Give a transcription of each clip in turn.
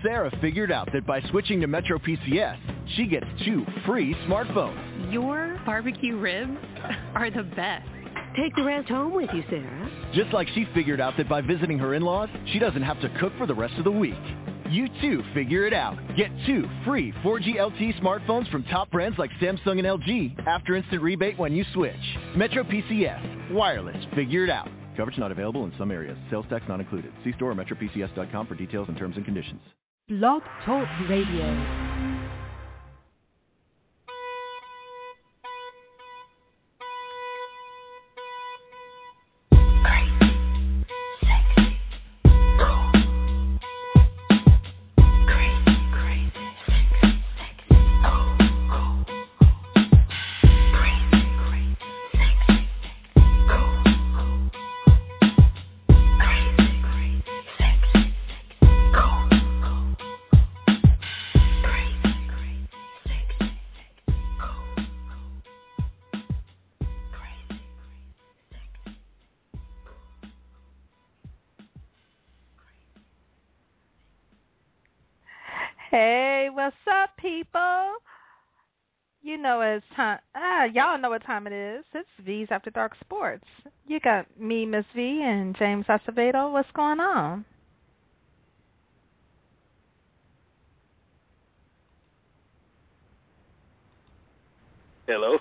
Sarah figured out that by switching to Metro PCS, she gets 2 free smartphones. Your barbecue ribs are the best. Take the rest home with you, Sarah. Just like she figured out that by visiting her in-laws, she doesn't have to cook for the rest of the week. You too figure it out. Get 2 free 4G LTE smartphones from top brands like Samsung and LG after instant rebate when you switch. Metro PCS. Wireless. Figure it out. Coverage not available in some areas. Sales tax not included. See store or metropcs.com for details and terms and conditions. Blog Talk Radio. Hey, what's up, people? You know it's time. Y'all know what time it is. It's V's After Dark Sports. You got me, Miss V, and James Acevedo. What's going on? Hello.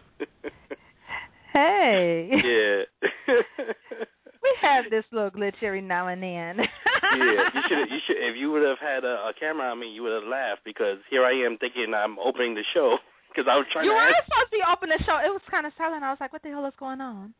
Hey. Yeah. We have this little glitch every now and then. Yeah, you should. If you would have had a camera on me, you would have laughed because here I am thinking I'm opening the show because I was trying you to. You were supposed to be opening the show. It was kind of silent. I was like, "What the hell is going on?"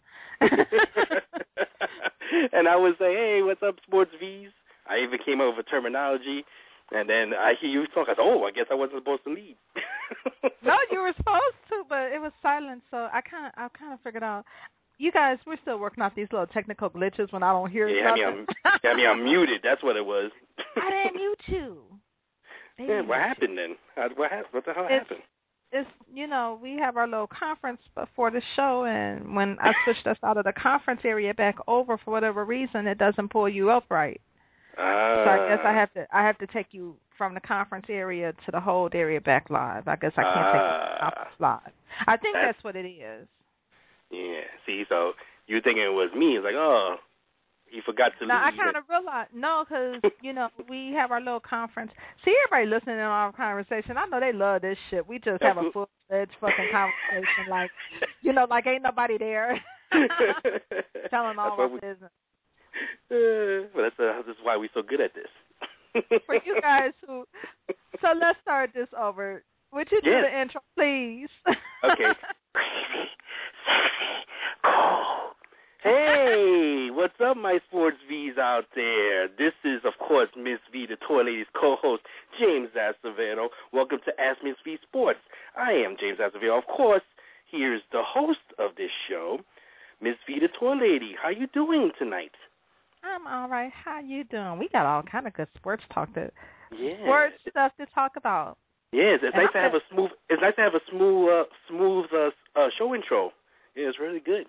And I would say, "Hey, what's up, Sports V's?" I even came up with a terminology, and then I hear you talk. I said, "Oh, I guess I wasn't supposed to lead." No, you were supposed to, but it was silent. So I kind of figured out. You guys, we're still working out these little technical glitches when I don't hear nothing. Yeah, I'm muted. That's what it was. I didn't mute you. Yeah, what happened then? What the hell happened? It's, we have our little conference before the show, and when I switched us out of the conference area back over for whatever reason, it doesn't pull you up right. So I guess I have to take you from the conference area to the hold area back live. I guess I can't take you to the conference live. I think that's what it is. Yeah, see, so you're thinking it was me. It's like, oh, he forgot to leave. I kind of realized, no, because, we have our little conference. See, everybody listening to our conversation, I know they love this shit. We just have a full-fledged fucking conversation, like, like ain't nobody there telling all our business. Well, this is why we're so good at this. For you guys so let's start this over. Would you do the intro, please? Okay. Crazy, sexy, cool. Hey, what's up, my sports V's out there? This is, of course, Miss V, the Toy Lady's co-host, James Acevedo. Welcome to Ask Miss V Sports. I am James Acevedo. Of course, here's the host of this show, Miss V, the Toy Lady. How you doing tonight? I'm all right. How you doing? We got all kind of good sports stuff to talk about. Yes, it's nice to have a smooth. It's nice to have a smooth show intro. Yeah, it's really good.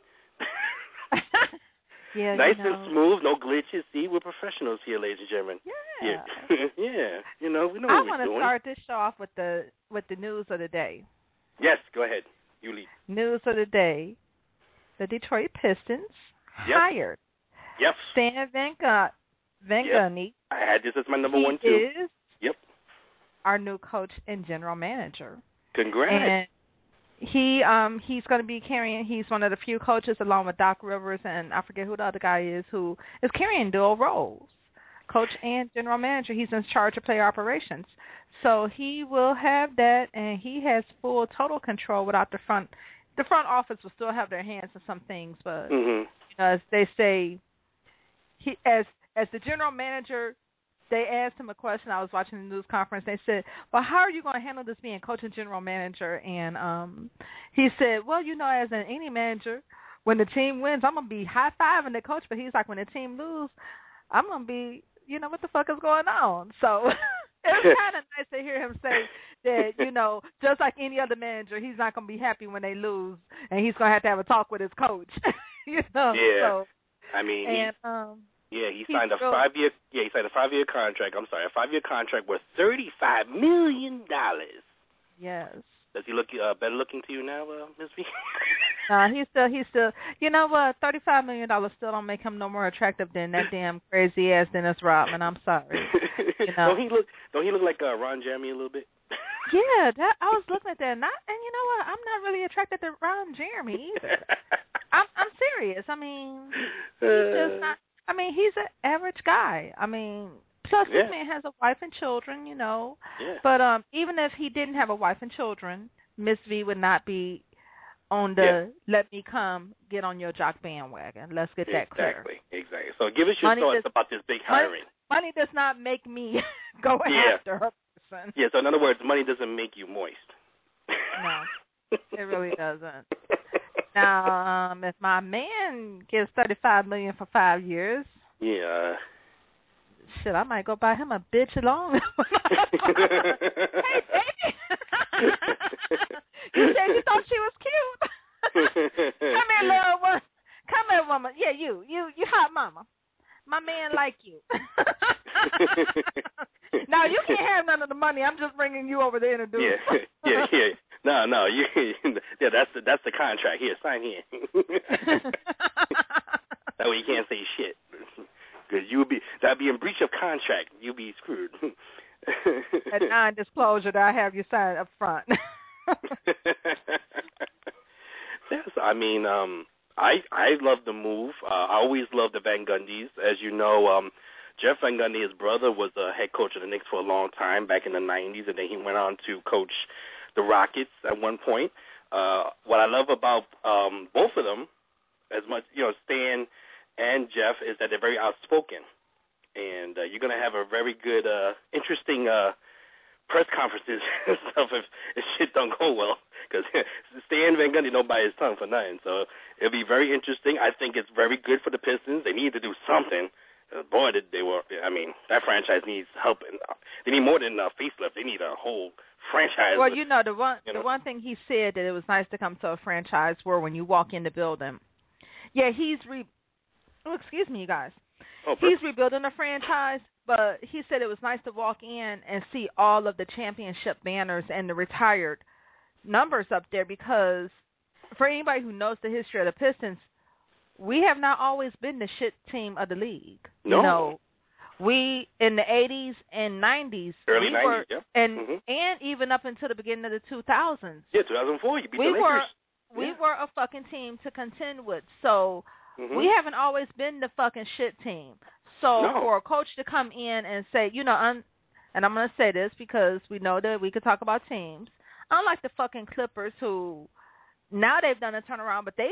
Yeah, nice and smooth, no glitches. See, we're professionals here, ladies and gentlemen. Yeah. Yeah. We know what we're doing. I want to start this show off with the news of the day. Yes, go ahead. You lead. News of the day: the Detroit Pistons hired Stan Van Gundy. I had this as my number one too. Yep. Our new coach and general manager. Congrats. And he's going to be he's one of the few coaches along with Doc Rivers and I forget who the other guy is who is carrying dual roles, coach and general manager. He's in charge of player operations. So he will have that, and he has full total control without the front. The front office will still have their hands in some things, but as they say, as the general manager, they asked him a question. I was watching the news conference. They said, well, how are you going to handle this being coach and general manager? And he said, well, as any manager, when the team wins, I'm going to be high-fiving the coach. But he's like, when the team loses, I'm going to be, what the fuck is going on? So it was kind of nice to hear him say that, just like any other manager, he's not going to be happy when they lose, and he's going to have a talk with his coach. Yeah. So, I mean, Yeah, he signed a 5-year. Yeah, he signed a 5-year contract. I'm sorry, a 5-year contract worth $35 million. Yes. Does he look better looking to you now, Ms. V? He's still. You know what? $35 million still don't make him no more attractive than that damn crazy ass Dennis Rodman. I'm sorry. You know? Don't he look like Ron Jeremy a little bit? Yeah, I was looking at that, and you know what? I'm not really attracted to Ron Jeremy either. I'm serious. I mean, he's just not. I mean, he's an average guy. I mean, plus this man has a wife and children, you know. Yeah. But even if he didn't have a wife and children, Miss V would not be on the let me come get on your jock bandwagon. Let's get that clear. Exactly. So give us your thoughts about this big hiring. Money does not make me go after her person. Yeah, so in other words, money doesn't make you moist. No, it really doesn't. Now, if my man gives $35 million for 5 years, shit, I might go buy him a bitch along. Hey, baby, you said you thought she was cute. Come here, little one. Come here, woman. Yeah, you hot mama. My man like you. Now you can't have none of the money. I'm just bringing you over to introduce. Yeah. No, that's the contract. Here, sign here. That way you can't say shit. Because that'd be in breach of contract. You'll be screwed. That non-disclosure that I have you sign up front. Yes, I mean, I love the move. I always loved the Van Gundys. As you know, Jeff Van Gundy, his brother, was the head coach of the Knicks for a long time back in the 90s, and then he went on to coach the Rockets at one point. What I love about both of them, as much, Stan and Jeff, is that they're very outspoken. And you're going to have a very good, interesting press conferences and stuff if shit don't go well. Because Stan Van Gundy don't bite his tongue for nothing. So it'll be very interesting. I think it's very good for the Pistons. They need to do something. Boy, that franchise needs help. They need more than a facelift. They need a whole franchise. Well, the one thing he said that it was nice to come to a franchise where when you walk in the building, excuse me, you guys. He's rebuilding a franchise, but he said it was nice to walk in and see all of the championship banners and the retired numbers up there, because for anybody who knows the history of the Pistons, we have not always been the shit team of the league. No. You know, we in the 80s and 90s, early 90s, and even up until the beginning of the 2000s. Yeah, 2004, you beat the Lakers. We were a fucking team to contend with. So we haven't always been the fucking shit team. So for a coach to come in and say, and I'm going to say this because we know that we could talk about teams. Unlike the fucking Clippers, who now they've done a turnaround, but they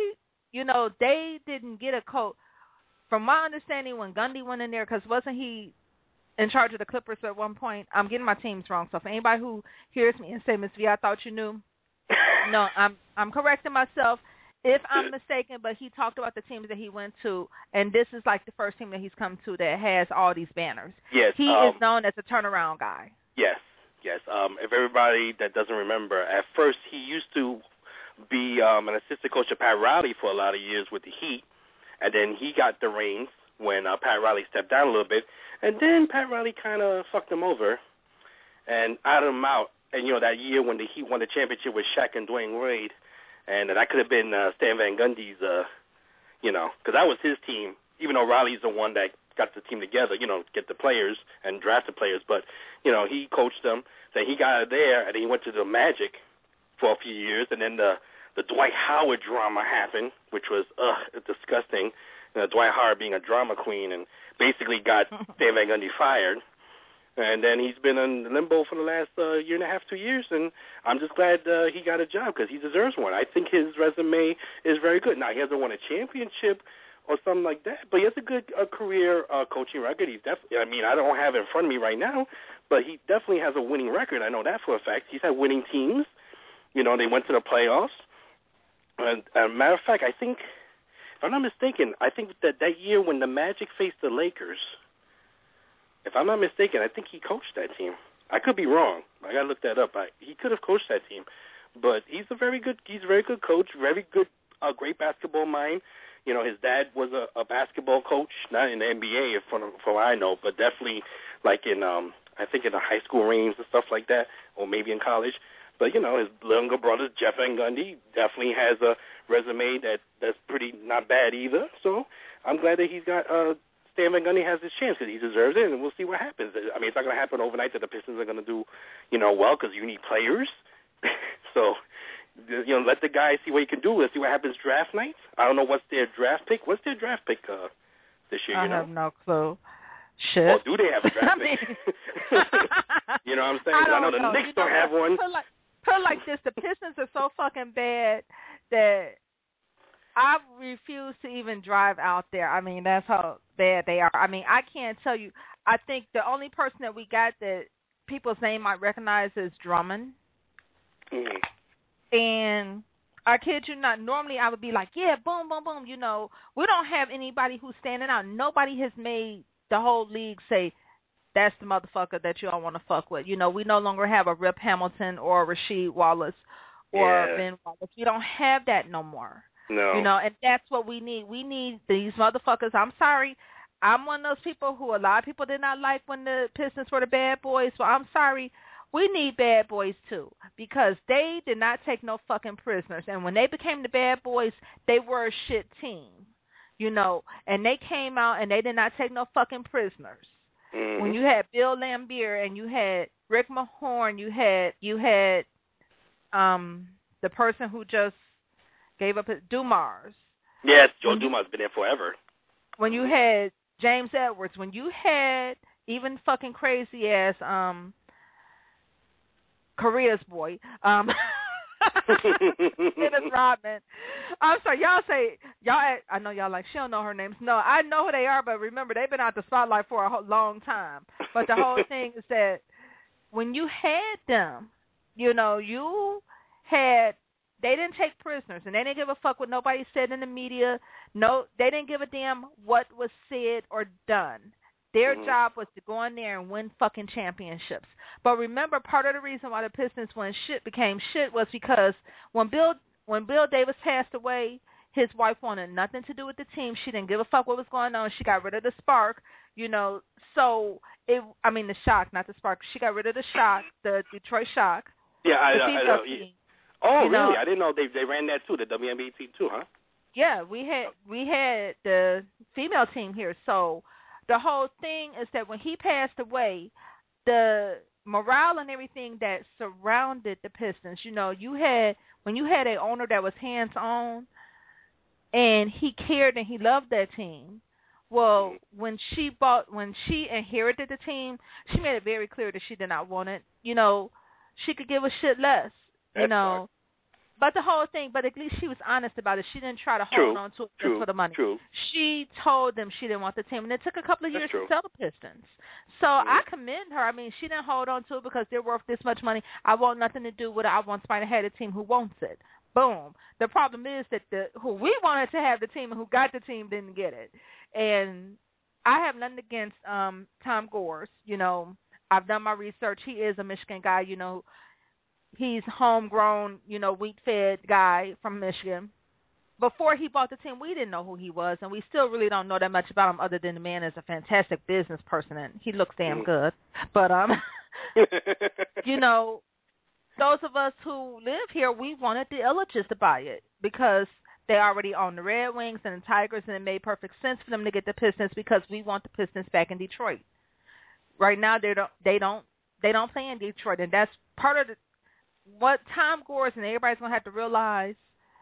didn't get a coach. From my understanding, when Gundy went in there, because wasn't he in charge of the Clippers at one point? I'm getting my teams wrong. So for anybody who hears me and say, Ms. V, I thought you knew. No, I'm correcting myself if I'm mistaken, but he talked about the teams that he went to, and this is like the first team that he's come to that has all these banners. Yes. He is known as a turnaround guy. Yes. If everybody that doesn't remember, at first he used to be an assistant coach of Pat Riley for a lot of years with the Heat, and then he got the reins when Pat Riley stepped down a little bit, and then Pat Riley kind of fucked him over and added him out. And, that year when the Heat won the championship with Shaq and Dwayne Wade, and that could have been Stan Van Gundy's, because that was his team, even though Riley's the one that got the team together, get the players and draft the players. But, he coached them. Then he got out of there, and then he went to the Magic for a few years, and then the Dwight Howard drama happened, which was disgusting. Dwight Howard being a drama queen and basically got Stan Van Gundy fired. And then he's been in limbo for the last year and a half, 2 years, and I'm just glad he got a job because he deserves one. I think his resume is very good. Now, he hasn't won a championship or something like that, but he has a good career coaching record. He's definitely, I don't have it in front of me right now, but he definitely has a winning record. I know that for a fact. He's had winning teams. They went to the playoffs. And as a matter of fact, I think, if I'm not mistaken, I think that year when the Magic faced the Lakers, if I'm not mistaken, I think he coached that team. I could be wrong. I got to look that up. He could have coached that team. But he's a very good coach, very good, great basketball mind. You know, his dad was a basketball coach, not in the NBA, from what I know, but definitely like in I think in the high school range and stuff like that, or maybe in college. But you know, his younger brother Jeff Van Gundy definitely has a resume that's pretty not bad either. So I'm glad that he's got Stan Van Gundy has his chance because he deserves it, and we'll see what happens. I mean, it's not going to happen overnight that the Pistons are going to do, you know, well because you need players. So, you know, let the guy see what he can do. Let's see what happens draft night. I don't know what's their draft pick. What's their draft pick this year? I have no clue. Shit. Or do they have a draft pick? You know what I'm saying? I know the Knicks don't have one. Put it like this: the Pistons are so fucking bad that I refuse to even drive out there. I mean, that's how bad they are. I mean, I can't tell you. I think the only person that we got that people's name might recognize is Drummond. Mm-hmm. And I kid you not, normally I would be like, yeah, boom, boom, boom. You know, we don't have anybody who's standing out. Nobody has made the whole league say, that's the motherfucker that you all want to fuck with. You know, we no longer have a Rip Hamilton or a Rasheed Wallace or Ben Wallace. We don't have that no more. No. You know, and that's what we need. We need these motherfuckers. I'm sorry. I'm one of those people who a lot of people did not like when the Pistons were the bad boys. Well, I'm sorry. We need bad boys, too, because they did not take no fucking prisoners. And when they became the bad boys, they were a shit team, you know, and they came out and they did not take no fucking prisoners. Mm-hmm. When you had Bill Laimbeer and you had Rick Mahorn, you had the person who just gave up Dumars. Yes, Joe Dumars been there forever. When you had James Edwards, when you had even fucking crazy ass Korea's boy, Dennis Rodman. I'm sorry, I know y'all like, she don't know her names. No, I know who they are, but remember, they've been out the spotlight for a long time. But the whole thing is that when you had them, you know, they didn't take prisoners, and they didn't give a fuck what nobody said in the media. No, they didn't give a damn what was said or done. Their job was to go in there and win fucking championships. But remember, part of the reason why the Pistons became shit was because when Bill Davis passed away, his wife wanted nothing to do with the team. She didn't give a fuck what was going on. She got rid of the spark, you know. So, the Shock, not the spark. She got rid of the Shock, the Detroit Shock. Yeah, I know. Team, oh, really? I didn't know they ran that too, the WNBA team too, huh? Yeah, we had the female team here. So the whole thing is that when he passed away, the morale and everything that surrounded the Pistons, you know, when you had an owner that was hands-on and he cared and he loved that team. Well, when she inherited the team, she made it very clear that she did not want it. You know, she could give a shit less, you know. But the whole thing, but at least she was honest about it. She didn't try to hold on to it just for the money. She told them she didn't want the team, and it took a couple of years to sell the Pistons. So I commend her. I mean, she didn't hold on to it because they're worth this much money. I want nothing to do with it. I want somebody to have a team who wants it. Boom. The problem is that who we wanted to have the team and who got the team didn't get it. And I have nothing against Tom Gores. You know, I've done my research. He is a Michigan guy, you know. He's homegrown, you know, wheat-fed guy from Michigan. Before he bought the team, we didn't know who he was, and we still really don't know that much about him other than the man is a fantastic business person, and he looks damn good. But, you know, those of us who live here, we wanted the Ilitches to buy it because they already own the Red Wings and the Tigers, and it made perfect sense for them to get the Pistons because we want the Pistons back in Detroit. Right now, they don't play in Detroit, and that's part of what Tom Gores and everybody's going to have to realize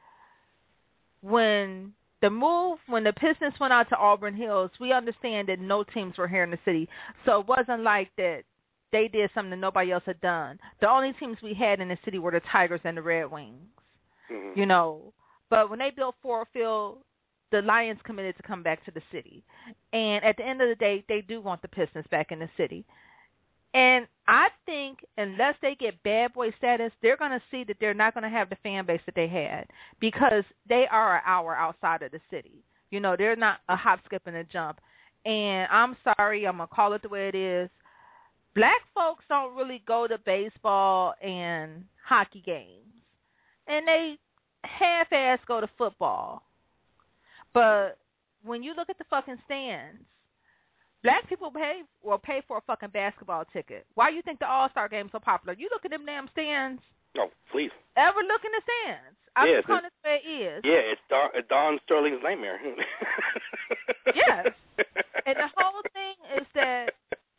when the Pistons went out to Auburn Hills, we understand that no teams were here in the city. So it wasn't like that they did something that nobody else had done. The only teams we had in the city were the Tigers and the Red Wings, you know. But when they built Ford Field, the Lions committed to come back to the city. And at the end of the day, they do want the Pistons back in the city. And I think unless they get bad boy status, they're going to see that they're not going to have the fan base that they had because they are an hour outside of the city. You know, they're not a hop, skip, and a jump. And I'm sorry, I'm going to call it the way it is. Black folks don't really go to baseball and hockey games. And they half-ass go to football. But when you look at the fucking stands, black people pay for a fucking basketball ticket. Why you think the All-Star Game is so popular? You look at them damn stands. Oh, please. Ever look in the stands? I'm just calling it the way it is. Yeah, it's Don Sterling's nightmare. Yes. And the whole thing is that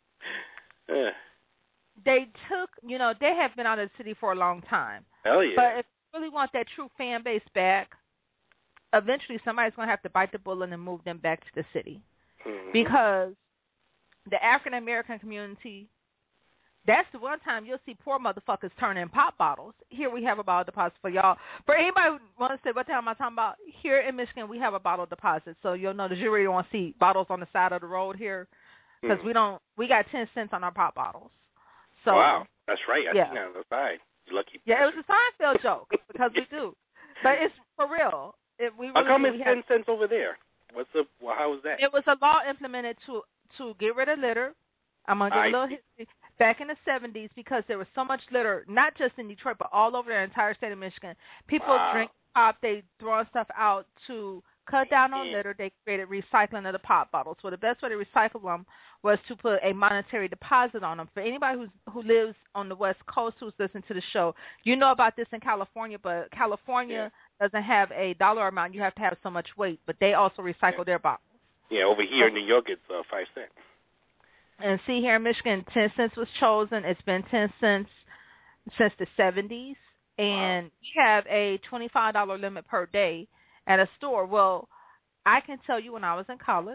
they took, they have been out of the city for a long time. Hell yeah. But if you really want that true fan base back, eventually somebody's going to have to bite the bullet and move them back to the city. Mm-hmm. Because the African-American community, that's the one time you'll see poor motherfuckers turn in pop bottles. Here we have a bottle deposit for y'all. For anybody who wants to say, what the hell am I talking about? Here in Michigan, we have a bottle deposit. So you'll notice you really don't see bottles on the side of the road here. Because we got 10 cents on our pop bottles. So, wow, that's right. I yeah. think that's right. You lucky. Yeah, it was a Seinfeld joke because we do. But it's for real. How come it's 10 cents over there? How was that? It was a law implemented to get rid of litter. I'm going to give a little history. Back in the 70s, because there was so much litter, not just in Detroit, but all over the entire state of Michigan. People drink pop, they throw stuff out to cut down on litter. They created recycling of the pop bottles. So the best way to recycle them was to put a monetary deposit on them. For anybody who lives on the West Coast who's listening to the show, you know about this in California, but California doesn't have a dollar amount. You have to have so much weight, but they also recycle their bottles. Yeah, over here in New York, it's 5 cents. And see, here in Michigan, 10 cents was chosen. It's been 10 cents since the 70s. And we have a $25 limit per day at a store. Well, I can tell you when I was in college,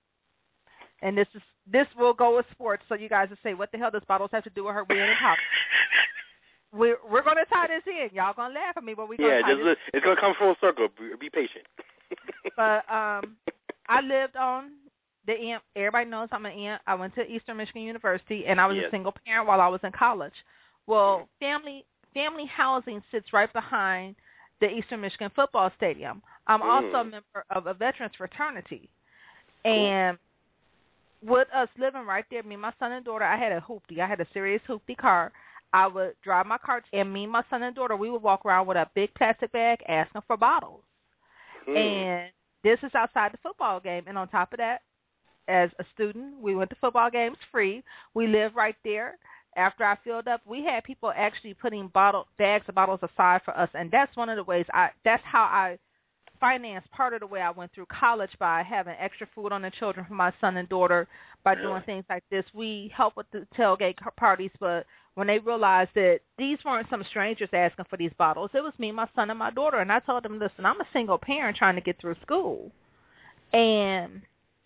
and this will go with sports, so you guys will say, what the hell does bottles have to do with her being in college? We're going to tie this in. Y'all going to laugh at me, but we're going to tie this in. It's going to come full circle. Be patient. But I lived on the AMP. Everybody knows I'm an AMP. I went to Eastern Michigan University, and I was a single parent while I was in college. Well, family housing sits right behind the Eastern Michigan football stadium. I'm also a member of a veterans fraternity. And with us living right there, me, my son, and daughter, I had a hoopty. I had a serious hoopty car. I would drive my car, and me, my son, and daughter, we would walk around with a big plastic bag asking for bottles. And this is outside the football game. And on top of that, as a student, we went to football games free. We lived right there. After I filled up, we had people actually putting bags of bottles aside for us, and that's one of the ways that's how I financed part of the way I went through college, by having extra food on the children for my son and daughter, by doing things like this. We helped with the tailgate parties, but when they realized that these weren't some strangers asking for these bottles, it was me, my son, and my daughter, and I told them, listen, I'm a single parent trying to get through school, and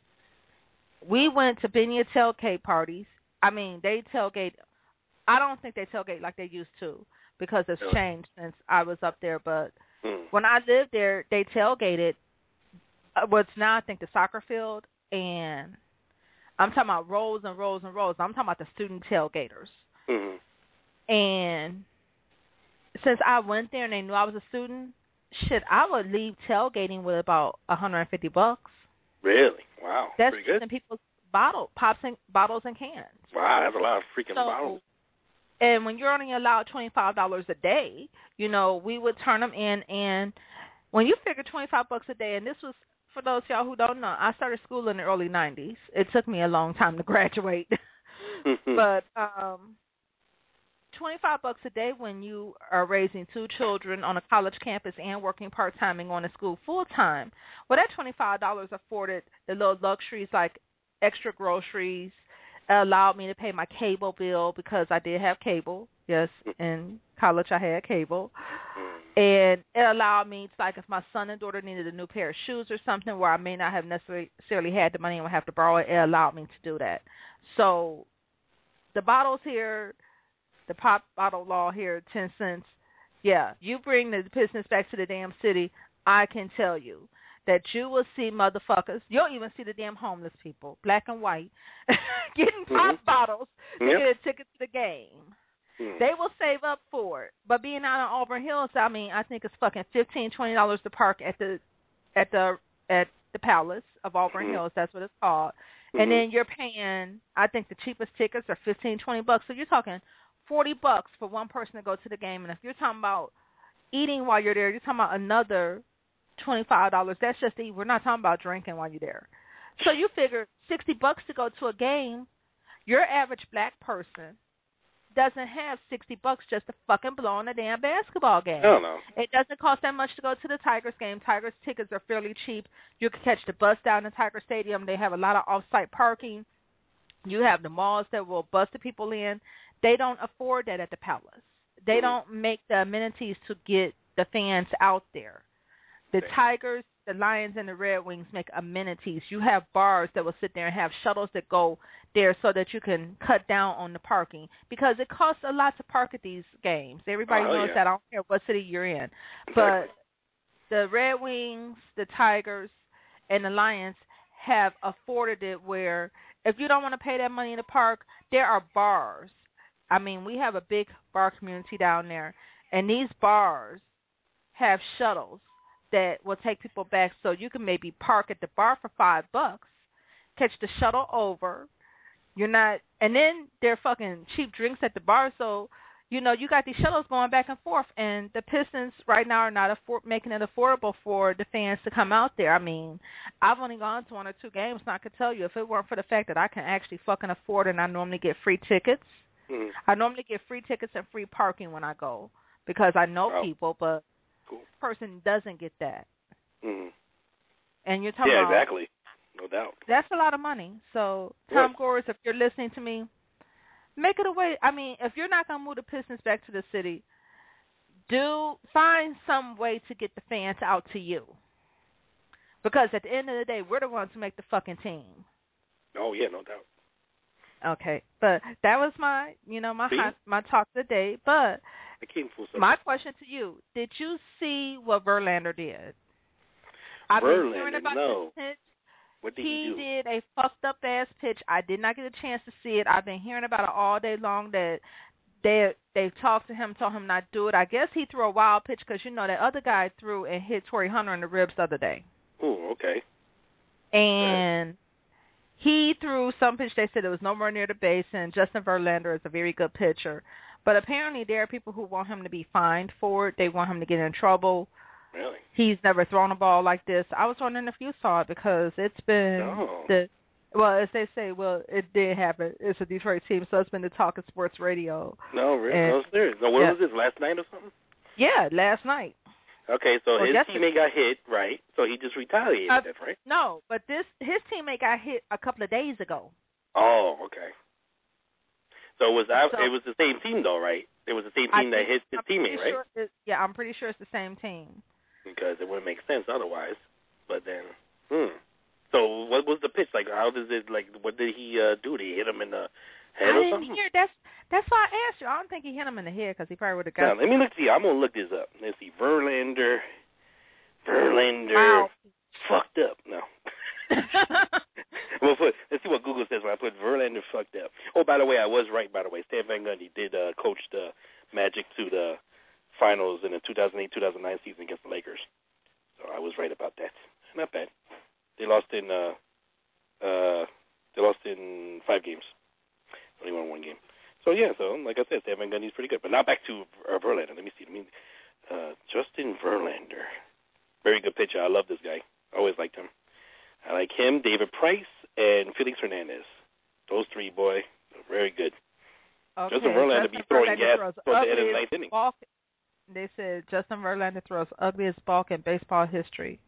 we went to Benia tailgate parties. I mean, they tailgate. I don't think they tailgate like they used to, because it's changed since I was up there. But when I lived there, they tailgated what's now, I think, the soccer field. And I'm talking about rows and rows and rows. I'm talking about the student tailgaters. And since I went there and they knew I was a student, I would leave tailgating with about $150. Really? Wow. That's pretty good. In people's bottles and cans. Wow, that's a lot of freaking bottles. And when you're only allowed $25 a day, we would turn them in. And when you figure $25 a day, and this was, for those of y'all who don't know, I started school in the early 90s. It took me a long time to graduate. But $25 a day when you are raising 2 children on a college campus and working part-time and going to school full-time, well, that $25 afforded the little luxuries like extra groceries. Allowed me to pay my cable bill, because I did have cable. Yes, in college I had cable. And it allowed me to, like, if my son and daughter needed a new pair of shoes or something where I may not have necessarily had the money and would have to borrow it, it allowed me to do that. So the bottles here, the pop bottle law here, 10 cents, yeah, you bring the business back to the damn city, I can tell you that you will see motherfuckers. You'll even see the damn homeless people, black and white, getting pop bottles to get a ticket to the game. They will save up for it. But being out in Auburn Hills, I mean, I think it's fucking $15, $20 to park at the Palace of Auburn Hills. That's what it's called. And then you're paying, I think the cheapest tickets are $15, $20. So you're talking $40 for one person to go to the game. And if you're talking about eating while you're there, you're talking about another $25. That's just to eat. We're not talking about drinking while you're there. So you figure $60 to go to a game. Your average black person doesn't have $60 just to fucking blow on a damn basketball game. I don't know. It doesn't cost that much to go to the Tigers game. Tigers tickets are fairly cheap. You can catch the bus down to Tiger Stadium. They have a lot of off-site parking. You have the malls that will bus the people in. They don't afford that at the Palace. They don't make the amenities to get the fans out there. The Tigers, the Lions, and the Red Wings make amenities. You have bars that will sit there and have shuttles that go there so that you can cut down on the parking because it costs a lot to park at these games. Everybody knows that. I don't care what city you're in. Exactly. But the Red Wings, the Tigers, and the Lions have afforded it where if you don't want to pay that money in the park, there are bars. I mean, we have a big bar community down there, and these bars have shuttles that will take people back so you can maybe park at the bar for $5, catch the shuttle over. You're not, and then there are fucking cheap drinks at the bar, so, you know, you got these shuttles going back and forth, and the Pistons right now are not making it affordable for the fans to come out there. I mean, I've only gone to 1 or 2 games, and I could tell you if it weren't for the fact that I can actually fucking afford it and I normally get free tickets, I normally get free tickets and free parking when I go because I know people, but this person doesn't get that. And you're talking about... Yeah, exactly. No doubt. That's a lot of money. So, Tom Gores, if you're listening to me, make it a way. I mean, if you're not going to move the Pistons back to the city, find some way to get the fans out to you. Because at the end of the day, we're the ones who make the fucking team. Oh, yeah, no doubt. Okay, but that was my talk of the day. But my question to you, did you see what Verlander did? I've been hearing about this pitch. What did he do? He did a fucked up ass pitch. I did not get a chance to see it. I've been hearing about it all day long that they've talked to him, told him not to do it. I guess he threw a wild pitch because, you know, that other guy threw and hit Torrey Hunter in the ribs the other day. Oh, okay. And he threw some pitch. They said it was nowhere near the base, and Justin Verlander is a very good pitcher. But apparently there are people who want him to be fined for it. They want him to get in trouble. Really? He's never thrown a ball like this. I was wondering if you saw it because it's been as they say, it did happen. It's a Detroit team, so it's been the talk of sports radio. No, really? No, serious. No, what was this, last night or something? Yeah, last night. Okay, so his teammate got hit, right? So he just retaliated, that's right? No, but his teammate got hit a couple of days ago. Oh, okay. So it was the same team, though, right? It was the same team that hit his teammate, right? Sure I'm pretty sure it's the same team. Because it wouldn't make sense otherwise. But then, So what was the pitch? Like, how does it, like, what did he do? Did he hit him in the head or something? I didn't hear. That's why I asked you. I don't think he hit him in the head because he probably would have got Now, let me see. I'm going to look this up. Let's see. Verlander fucked up. No. Let's see what Google says when I put Verlander fucked up. Oh, by the way, I was right, by the way. Stan Van Gundy did coach the Magic to the finals in the 2008-2009 season against the Lakers. So I was right about that. Not bad. They lost in 5 games. Only won 1 game. So, yeah, like I said, Stan Van Gundy's pretty good. But now back to Verlander. Let me see. Justin Verlander. Very good pitcher. I love this guy. Always liked him. I like him, David Price, and Felix Hernandez. Those 3, boy, very good. Okay, Justin Verlander be throwing gas toward the end of the 9th inning. They said Justin Verlander throws ugliest balk in baseball history.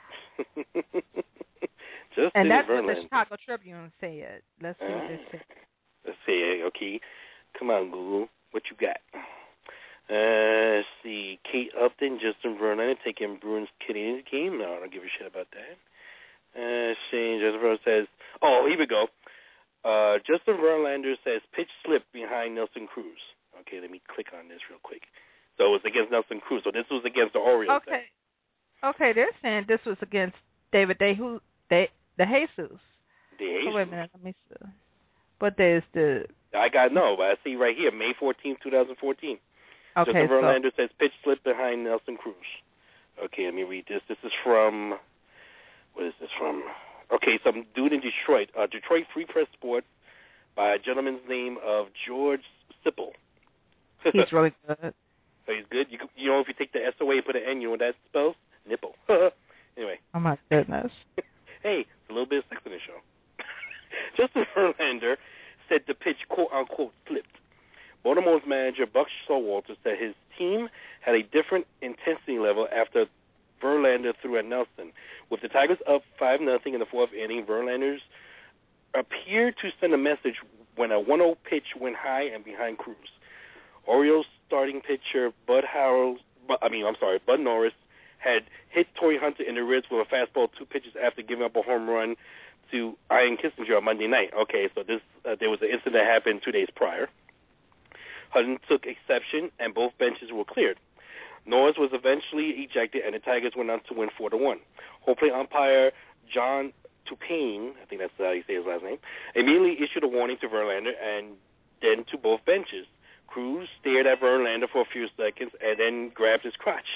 And that's Verlander. What the Chicago Tribune said. Let's see what they say. Let's see. Okay. Come on, Google. What you got? Let's see. Kate Upton, Justin Verlander taking Bruins Canadiens game. No, I don't give a shit about that. See, Justin Verlander says, here we go. Justin Verlander says pitch slip behind Nelson Cruz. Okay, let me click on this real quick. So it was against Nelson Cruz. So this was against the Orioles. Okay. Okay, they're saying this was against David the Jesus. The Jesus. Oh, wait a minute, let me see. But there's the... but I see right here, May 14th, 2014. Okay, Justin Verlander says pitch slip behind Nelson Cruz. Okay, let me read this. This is from... What is this from? Okay, some dude in Detroit. Detroit Free Press Sports by a gentleman's name of George Sipple. He's really good. So he's good. You know, if you take the S away and put an N, you know what that spells? Nipple. Anyway. Oh, my goodness. Hey, a little bit of sex in the show. Justin Verlander said the pitch, quote-unquote, slipped. Baltimore's manager, Buck Showalter, said his team had a different intensity level after Verlander threw at Nelson. With the Tigers up 5-0 in the fourth inning, Verlander's appeared to send a message when a 1-0 pitch went high and behind Cruz. Orioles starting pitcher Bud Norris had hit Torrey Hunter in the ribs with a fastball 2 pitches after giving up a home run to Ian Kissinger on Monday night. Okay, so this there was an incident that happened 2 days prior. Hutton took exception, and both benches were cleared. Norris was eventually ejected, and the Tigers went on to win 4-1. Home plate umpire John Tupane, I think that's how you say his last name, immediately issued a warning to Verlander and then to both benches. Cruz stared at Verlander for a few seconds and then grabbed his crotch.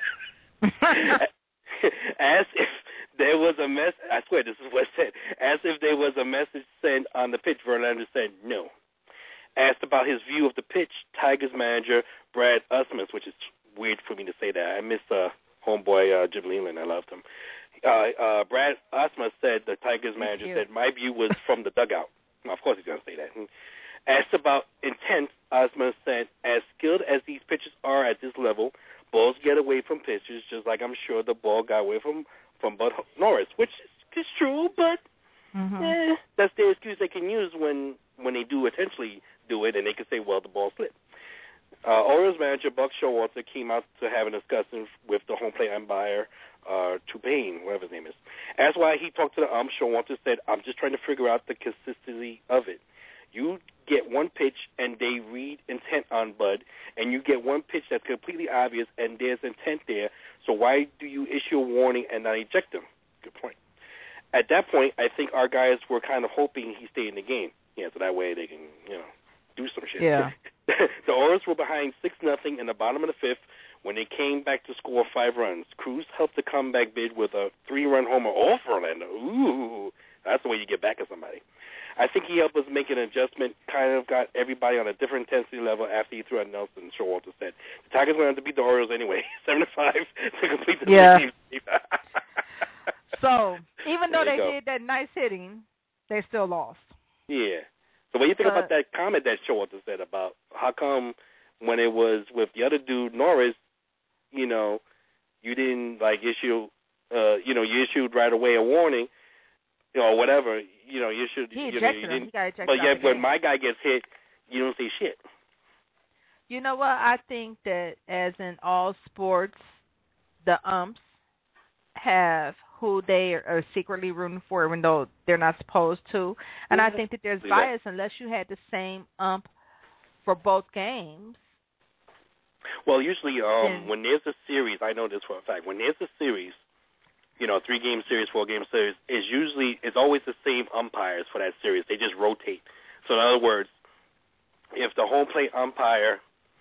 As if there was a I swear this is what it said. As if there was a message sent on the pitch, Verlander said no. Asked about his view of the pitch, Tigers manager Brad Ausmus, which is weird for me to say that. I miss homeboy Jim Leyland. I loved him. Brad Ausmus said, the Tigers manager said, my view was from the dugout. Well, of course he's going to say that. Asked about intent, Ausmus said, as skilled as these pitchers are at this level, balls get away from pitchers, just like I'm sure the ball got away from Bud Norris, which is true, but that's the excuse they can use when they do intentionally do it, and they can say, well, the ball slipped. Orioles manager Buck Showalter came out to have a discussion with the home plate umpire, Tupane, whatever his name is. Asked why he talked to the ump, Showalter said, I'm just trying to figure out the consistency of it. You get one pitch and they read intent on Bud, and you get one pitch that's completely obvious and there's intent there, so why do you issue a warning and not eject him? Good point. At that point, I think our guys were kind of hoping he stayed in the game. Yeah, so that way they can, do some shit. Yeah. The Orioles were behind 6-0 in the bottom of the fifth when they came back to score 5 runs. Cruz helped the comeback bid with a 3-run homer off Verlander. Ooh, that's the way you get back at somebody. I think he helped us make an adjustment, kind of got everybody on a different intensity level after he threw at Nelson, Showalter said. The Tigers went on to beat the Orioles anyway, 7-5 to complete the season. So, even though they did that nice hitting, they still lost. Yeah. So what do you think about that comment that Showalter said about how come when it was with the other dude, Norris, you didn't issue, you issued right away a warning, or whatever, you should. He ejected him. He got ejected. But yet when my guy gets hit, you don't say shit. You know what? I think that as in all sports, the umps have who they are secretly rooting for, even though they're not supposed to. And I think that there's bias unless you had the same ump for both games. Well, usually when there's a series, I know this for a fact, when there's a series, 3-game series, 4-game series, it's always the same umpires for that series. They just rotate. So in other words, if the home plate umpire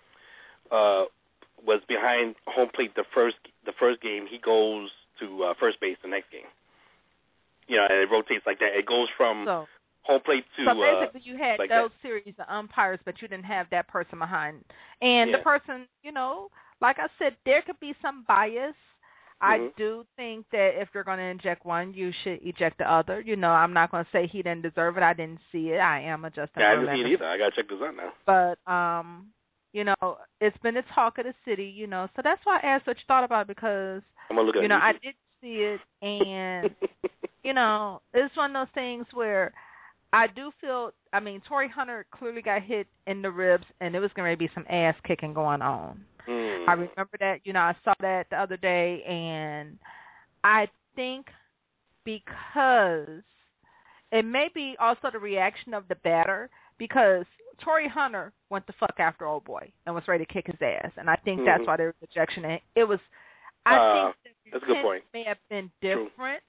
was behind home plate the first game, he goes to first base the next game. And it rotates like that. It goes from home plate to. So basically, you had those series of umpires, but you didn't have that person behind. And the person, like I said, there could be some bias. I do think that if you're going to inject one, you should eject the other. I'm not going to say he didn't deserve it. I didn't see it. I am a Justin. I didn't see it either. I got to check this out now. But it's been the talk of the city. So that's why I asked what you thought about it, because I'm gonna look at I did see it, and it's one of those things where I do feel. I mean, Torrey Hunter clearly got hit in the ribs, and there was going to be some ass kicking going on. I remember that. I saw that the other day, and I think because it may be also the reaction of the batter, because Torrey Hunter went the fuck after old boy and was ready to kick his ass, and I think that's why there was ejection. And it was. I think that's a good point. May have been different,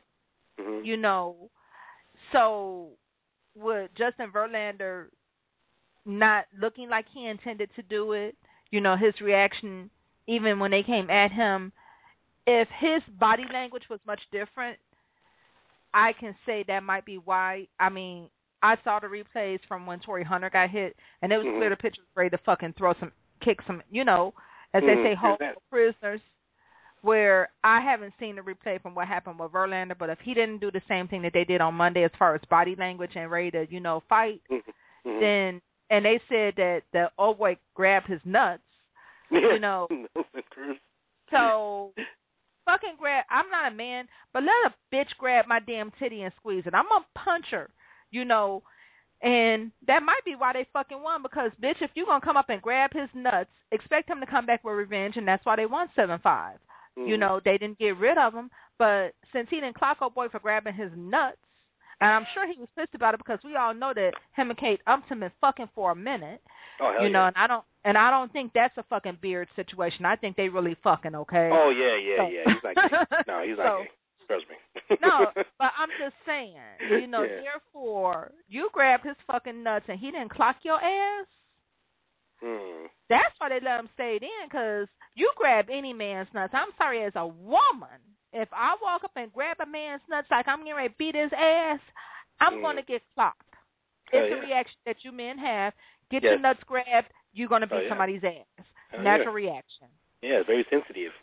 So with Justin Verlander not looking like he intended to do it, his reaction, even when they came at him, if his body language was much different, I can say that might be why. I mean, I saw the replays from when Torrey Hunter got hit, and it was clear the pitcher was ready to fucking kick some, as they say, hold prisoners. where I haven't seen the replay from what happened with Verlander, but if he didn't do the same thing that they did on Monday as far as body language and ready to, fight, then, and they said that the old boy grabbed his nuts, so fucking grab, I'm not a man, but let a bitch grab my damn titty and squeeze it. I'm going to punch her, and that might be why they fucking won, because, bitch, if you're going to come up and grab his nuts, expect him to come back with revenge, and that's why they won 7-5. They didn't get rid of him, but since he didn't clock old boy for grabbing his nuts, and I'm sure he was pissed about it because we all know that him and Kate Upton been fucking for a minute, and I don't think that's a fucking beard situation. I think they really fucking okay. Oh yeah. He's not gay. No, he's not gay. Trust me. No, but I'm just saying, therefore, you grabbed his fucking nuts and he didn't clock your ass. That's why they let him stay in, because you grab any man's nuts. I'm sorry, as a woman, if I walk up and grab a man's nuts like I'm getting ready to beat his ass, I'm going to get clocked. It's a reaction that you men have. Get your nuts grabbed, you're going to beat somebody's ass. Natural reaction. Yeah, very sensitive.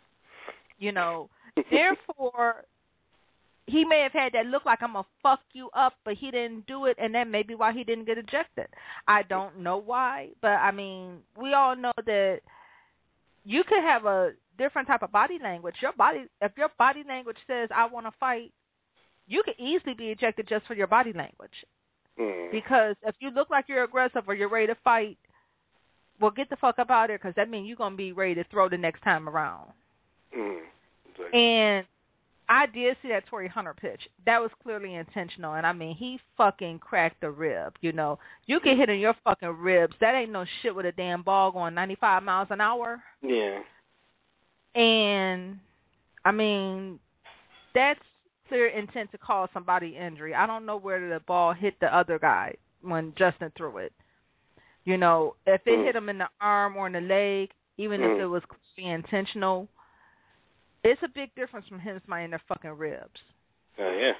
Therefore, he may have had that look like I'm going to fuck you up, but he didn't do it, and that may be why he didn't get ejected. I don't know why, but, I mean, we all know that you could have a different type of body language. If your body language says, I want to fight, you could easily be ejected just for your body language. Because if you look like you're aggressive or you're ready to fight, well, get the fuck up out of there, because that means you're going to be ready to throw the next time around. Exactly. And I did see that Torrey Hunter pitch. That was clearly intentional. And, I mean, he fucking cracked the rib, You get hit in your fucking ribs. That ain't no shit with a damn ball going 95 miles an hour. Yeah. And, I mean, that's clear intent to cause somebody injury. I don't know where the ball hit the other guy when Justin threw it. If it hit him in the arm or in the leg, even if it was clearly intentional, it's a big difference from hitting somebody in their fucking ribs. Yeah.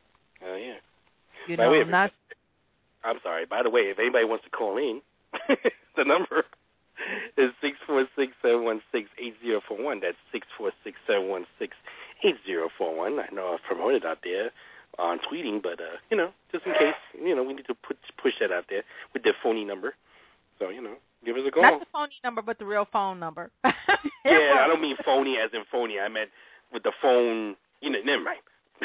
I'm sorry. By the way, if anybody wants to call in, the number is 646-716-8041. That's 646-716-8041. I know I've promoted out there on tweeting, but, just in case, we need to push that out there with the phony number. So, give us a call. Not the phony number, but the real phone number. Yeah, I don't mean phony as in phony. I meant with the phone, never mind.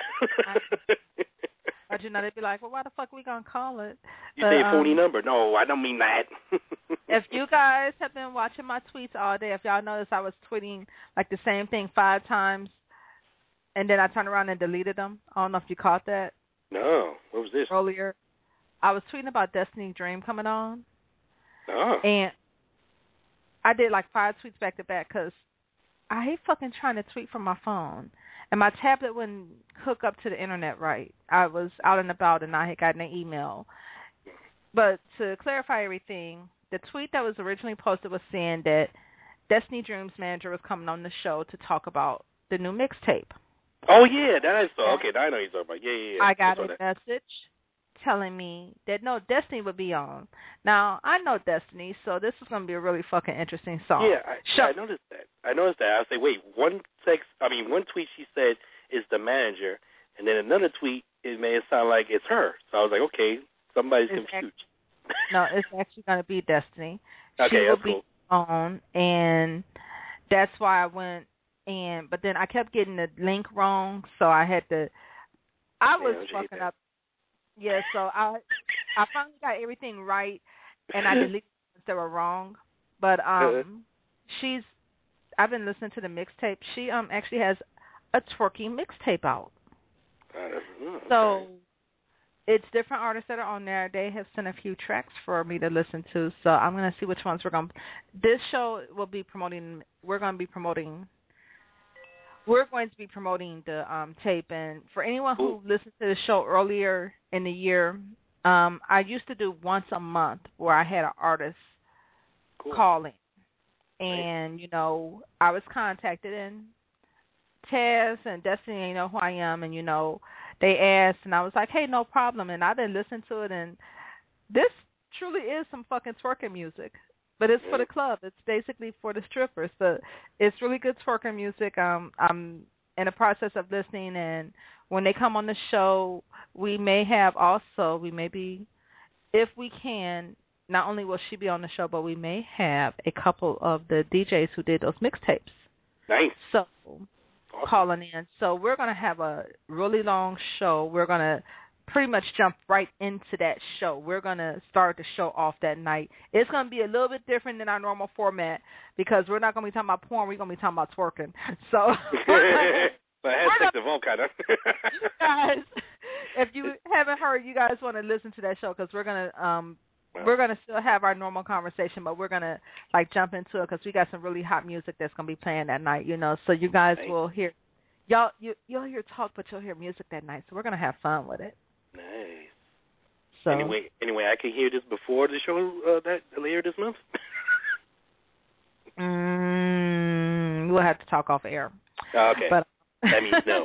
But, they'd be like, well, why the fuck are we going to call it? You say a phony number. No, I don't mean that. If you guys have been watching my tweets all day, if y'all notice I was tweeting like the same thing 5 times, and then I turned around and deleted them. I don't know if you caught that. No. What was this? Earlier, I was tweeting about Destiny Dream coming on. Oh. And I did like 5 tweets back to back because I hate fucking trying to tweet from my phone. And my tablet wouldn't hook up to the internet right. I was out and about and I had gotten an email. But to clarify everything, the tweet that was originally posted was saying that Destiny Dream's manager was coming on the show to talk about the new mixtape. Oh, yeah, that I saw. Okay, I know you're talking about. Yeah. I got a message telling me that, no, Destiny would be on. Now, I know Destiny, so this is going to be a really fucking interesting song. Yeah, I noticed that. I was say, wait, one tweet she said is the manager, and then another tweet, it may sound like it's her. So I was like, okay, somebody's confused. No, it's actually going to be Destiny. Okay, she will that's cool. be on, and that's why I went but then I kept getting the link wrong, so I had to, I was fucking up. Yeah, so I finally got everything right, and I deleted things that were wrong. But I've been listening to the mixtape. She actually has a twerking mixtape out. So it's different artists that are on there. They have sent a few tracks for me to listen to. So I'm going to see which ones we're going to. This show will be promoting. We're going to be promoting the tape. And for anyone who listened to the show earlier in the year, I used to do once a month where I had an artist calling. And, I was contacted, and Taz and Destiny, they know who I am, and, they asked, and I was like, hey, no problem. And I didn't listen to it, and this truly is some fucking twerking music. But it's for the club. It's basically for the strippers. It's really good twerking music. I'm in the process of listening, and when they come on the show, we may be, if we can, not only will she be on the show, but we may have a couple of the DJs who did those mixtapes. Nice. So, calling in. So we're going to have a really long show. We're going to pretty much jump right into that show. We're going to start the show off that night. It's going to be a little bit different than our normal format because we're not going to be talking about porn. We're going to be talking about twerking. So, but sex of all kind of. You guys, if you haven't heard, you guys want to listen to that show because we're going to still have our normal conversation, but we're going to like jump into it because we got some really hot music that's going to be playing that night, you know. So you guys will hear, you'll hear talk, but you'll hear music that night. So we're going to have fun with it. Nice. So anyway, I can hear this before the show that later this month. We'll have to talk off air. Okay, but that means no.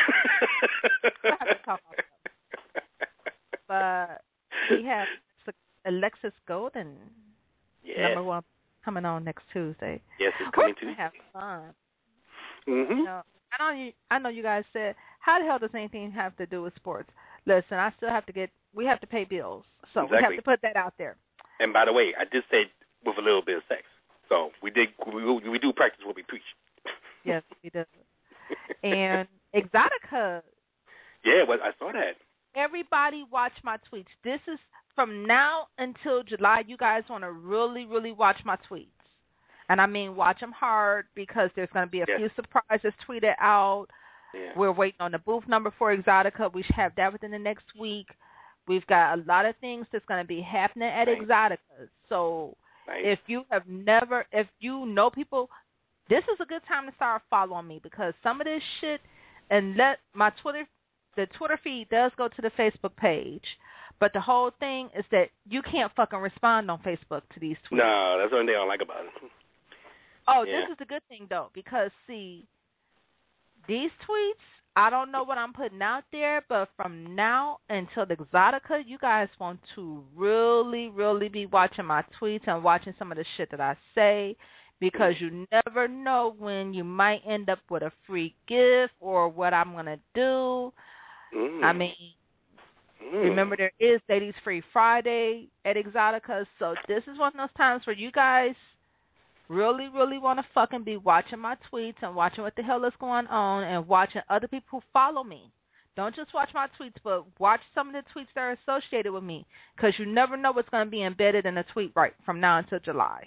We'll have to talk off air. But we have Alexis Golden, number one, coming on next Tuesday. Yes, it's coming Tuesday. Have fun. Mm-hmm. You know, I know you guys said, how the hell does anything have to do with sports? Listen, we have to pay bills. So we have to put that out there. And by the way, I just said with a little bit of sex. So we do practice what we preach. Yes, we do. And Exotica. Yeah, well, I saw that. Everybody watch my tweets. This is from now until July. You guys want to really, really watch my tweets. And I mean watch them hard because there's going to be a few surprises tweeted out. Yeah. We're waiting on the booth number for Exotica. We should have that within the next week. We've got a lot of things that's going to be happening at Exotica. So if you know people, this is a good time to start following me because some of this shit, and the Twitter feed does go to the Facebook page. But the whole thing is that you can't fucking respond on Facebook to these tweets. No, that's one thing I don't like about it. Oh, this is a good thing, though, because, see, these tweets, I don't know what I'm putting out there, but from now until the Exotica, you guys want to really, really be watching my tweets and watching some of the shit that I say because you never know when you might end up with a free gift or what I'm going to do. I mean, remember there is Ladies Free Friday at Exotica, so this is one of those times where you guys really, really want to fucking be watching my tweets and watching what the hell is going on and watching other people who follow me. Don't just watch my tweets, but watch some of the tweets that are associated with me because you never know what's going to be embedded in a tweet right from now until July.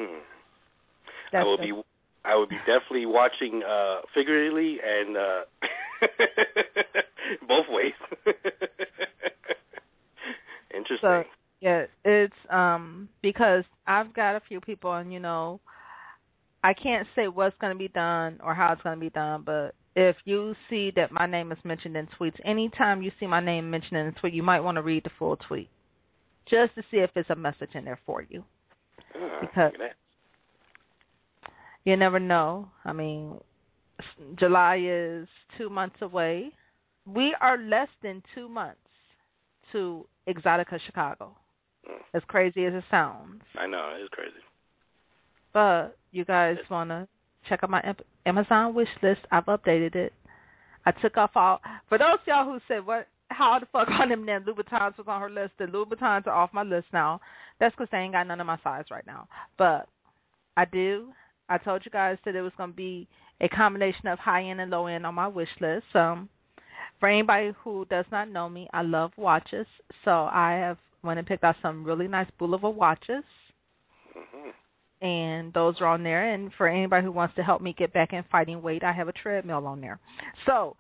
I will be definitely watching figuratively and both ways. Interesting. So, yeah, it's because I've got a few people, and, you know, I can't say what's going to be done or how it's going to be done, but if you see that my name is mentioned in tweets, anytime you see my name mentioned in a tweet, you might want to read the full tweet just to see if there's a message in there for you. Because you never know. I mean, July is 2 months away. We are less than 2 months to Exotica Chicago. As crazy as it sounds. I know, it is crazy. But you guys want to check out my Amazon wish list. I've updated it. I took off all. For those of y'all who said, how the fuck on them then Louboutins was on her list, the Louboutins are off my list now. That's because they ain't got none of my size right now. But I told you guys that it was going to be a combination of high-end and low-end on my wish list. For anybody who does not know me, I love watches. So I have went and picked out some really nice Boulevard watches. And those are on there. And for anybody who wants to help me get back in fighting weight, I have a treadmill on there. So,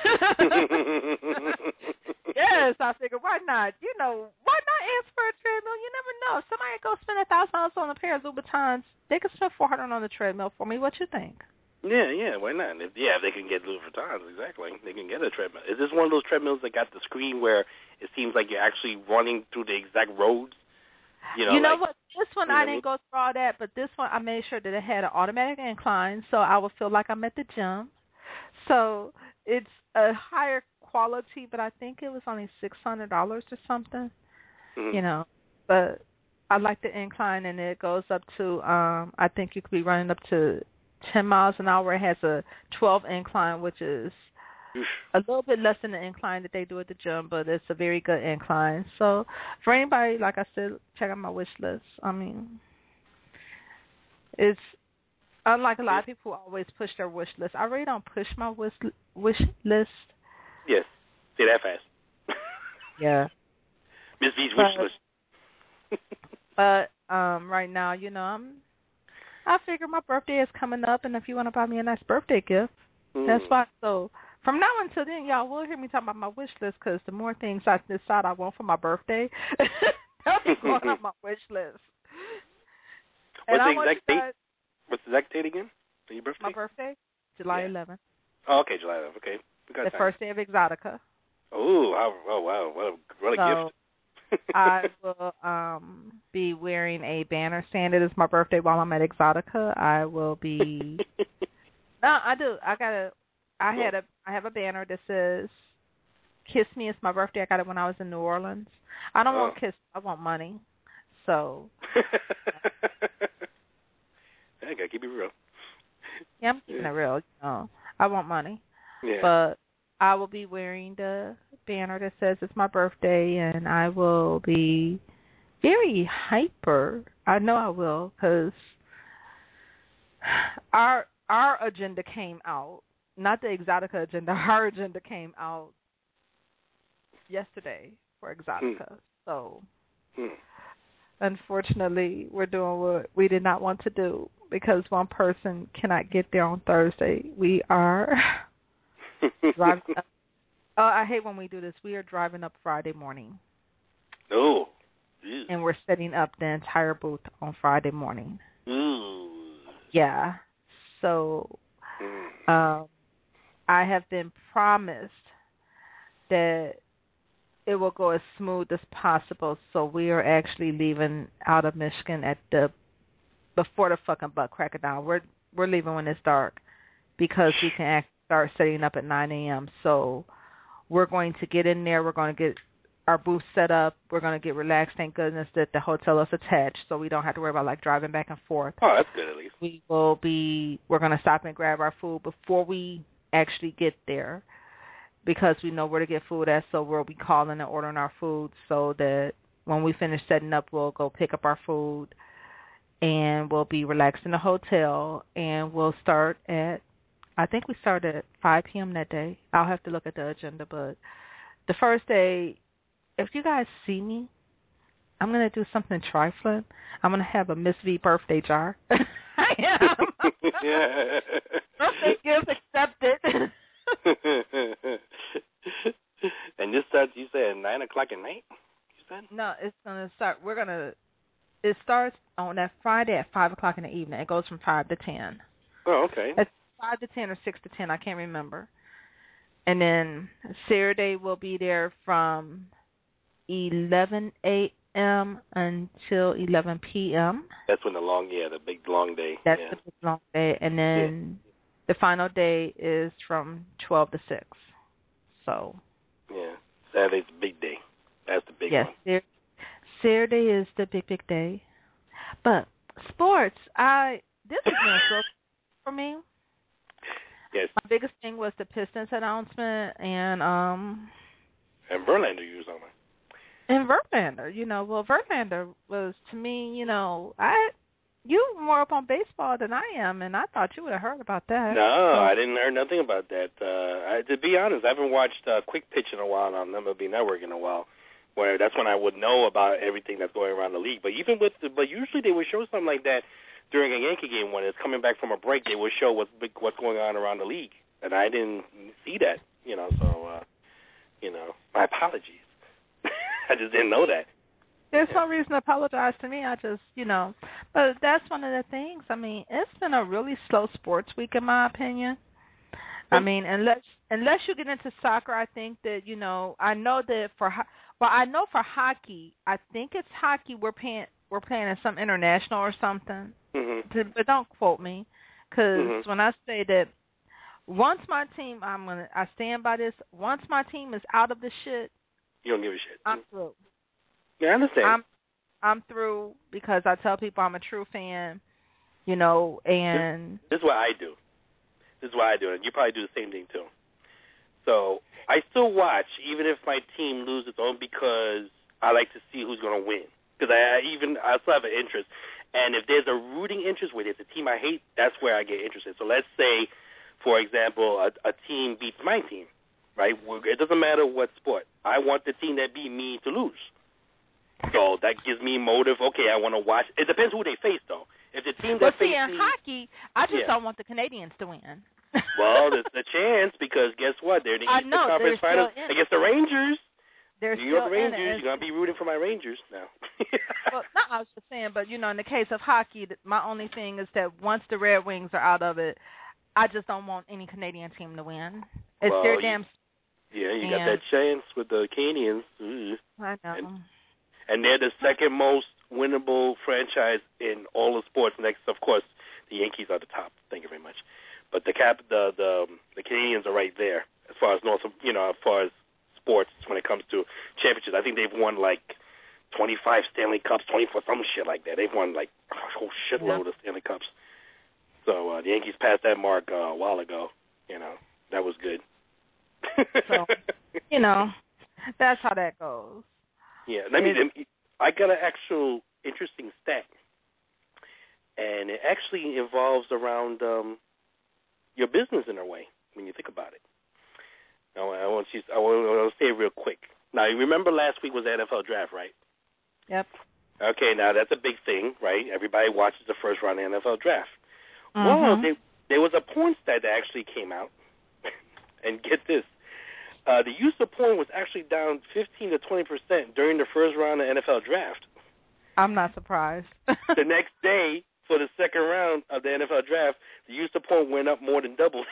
yes, I figured, why not? You know, why not ask for a treadmill? You never know. Somebody go spend $1,000 on a pair of Louboutins. They could spend $400 on the treadmill for me. What you think? Yeah, why not? If they can get Louboutins, exactly. They can get a treadmill. Is this one of those treadmills that got the screen where it seems like you're actually running through the exact roads? You know what? This one I didn't go through all that, but this one I made sure that it had an automatic incline, so I would feel like I'm at the gym. So it's a higher quality, but I think it was only $600 or something. You know, but I like the incline, and it goes up to, I think you could be running up to 10 miles an hour. It has a 12 incline, which is a little bit less than the incline that they do at the gym, but it's a very good incline. So for anybody, like I said, check out my wish list. I mean, it's unlike a lot of people who always push their wish list. I really don't push my wish list. Yes. Say that fast. Yeah. Miss V's wish list. But right now, I figure my birthday is coming up, and if you want to buy me a nice birthday gift, that's fine. So from now until then, y'all will hear me talking about my wish list, because the more things I decide I want for my birthday, that'll be going on my wish list. What's the exact date? What's the exact date again? Your birthday? My birthday? July 11th. Oh, okay, July 11th. Okay. The first day of Exotica. Oh, wow. What a gift. I will be wearing a banner saying it is my birthday while I'm at Exotica. I will be. No, I do. I have a banner that says "Kiss Me, it's my birthday." I got it when I was in New Orleans. I don't want kiss. I want money. So. I gotta keep it real. Yeah, I'm keeping it real. I want money. Yeah. But I will be wearing the banner that says it's my birthday, and I will be very hyper. I know I will, because our agenda came out, not the Exotica agenda. Our agenda came out yesterday for Exotica. So, unfortunately, we're doing what we did not want to do, because one person cannot get there on Thursday. We are driving up. Oh, I hate when we do this. We are driving up Friday morning. Oh. Geez. And we're setting up the entire booth on Friday morning. Ooh. Yeah. So I have been promised that it will go as smooth as possible. So we are actually leaving out of Michigan before the fucking butt crack of dawn. We're leaving when it's dark, because we can actually start setting up at 9 a.m. So we're going to get in there. We're going to get our booth set up. We're going to get relaxed. Thank goodness that the hotel is attached, so we don't have to worry about driving back and forth. Oh, that's good at least. We're going to stop and grab our food before we actually get there, because we know where to get food at. So we'll be calling and ordering our food, so that when we finish setting up, we'll go pick up our food, and we'll be relaxed in the hotel, and we'll start I think we started at 5 p.m. that day. I'll have to look at the agenda, but the first day, if you guys see me, I'm going to do something trifling. I'm going to have a Miss V birthday jar. I am. Yeah. Birthday gift accepted. And this starts, you said, at 9 o'clock at night? You said? No, it's going to start. It starts on that Friday at 5 o'clock in the evening. It goes from 5 to 10. Oh, okay. It's 5 to 10 or 6 to 10. I can't remember. And then Saturday will be there from 11 a.m. until 11 p.m. That's when the big long day. That's the big long day. And then the final day is from 12 to 6. So. Yeah. Saturday's the big day. That's the big one. Yes. Saturday is the big day. But sports, this has been a slow for me. Yes. My biggest thing was the Pistons announcement and Verlander, you was on it. And Verlander, Verlander was, to me, you were more up on baseball than I am, and I thought you would have heard about that. No, I didn't hear nothing about that. To be honest, I haven't watched Quick Pitch in a while on MLB Network in a while, where that's when I would know about everything that's going around the league. But usually they would show something like that during a Yankee game when it's coming back from a break. They would show what's going on around the league, and I didn't see that. So my apologies. I just didn't know that. There's no reason to apologize to me. I just, but that's one of the things. I mean, it's been a really slow sports week, in my opinion. I mean, unless you get into soccer, I think that, I know that for hockey, I think it's hockey we're playing in some international or something. Mm-hmm. But don't quote me, because when I say that once my team, I stand by this. Once my team is out of the shit, you don't give a shit. I'm through. Yeah, I understand. I'm through because I tell people I'm a true fan, you know, and this is what I do. And you probably do the same thing too. So I still watch, even if my team loses, only because I like to see who's going to win. Because I still have an interest. And if there's a rooting interest where there's a team I hate, that's where I get interested. So let's say, for example, a team beats my team, right? It doesn't matter what sport. I want the team that beat me to lose. So that gives me motive. Okay, I want to watch. It depends who they face, though. If the team that faces in hockey, I just don't want the Canadians to win. Well, there's a chance because guess what? They're in the Eastern Conference Finals against the Rangers. New York Rangers. You're going to be rooting for my Rangers now. Well, no, I was just saying, but, you know, in the case of hockey, my only thing is that once the Red Wings are out of it, I just don't want any Canadian team to win. It's their damn... Yeah, you got that chance with the Canadians. I know. And they're the second most winnable franchise in all the sports. Next, of course, the Yankees are the top. Thank you very much. But the Canadians are right there as far as as far as sports when it comes to championships. I think they've won like 25 Stanley Cups, 24 some shit like that. They've won like a whole shitload of Stanley Cups. So the Yankees passed that mark a while ago. You know, that was good. So, you know, that's how that goes. Yeah, I got an actual interesting stat, and it actually involves around your business in a way when you think about it. Now, I want to say it real quick. Now, you remember last week was the NFL draft, right? Yep. Okay, now that's a big thing, right? Everybody watches the first round of the NFL draft. Mm-hmm. Well, there was a porn stat that actually came out, and get this. The use of porn was actually down 15 to 20% during the first round of the NFL draft. I'm not surprised. The next day, for the second round of the NFL draft, the use of porn went up more than double.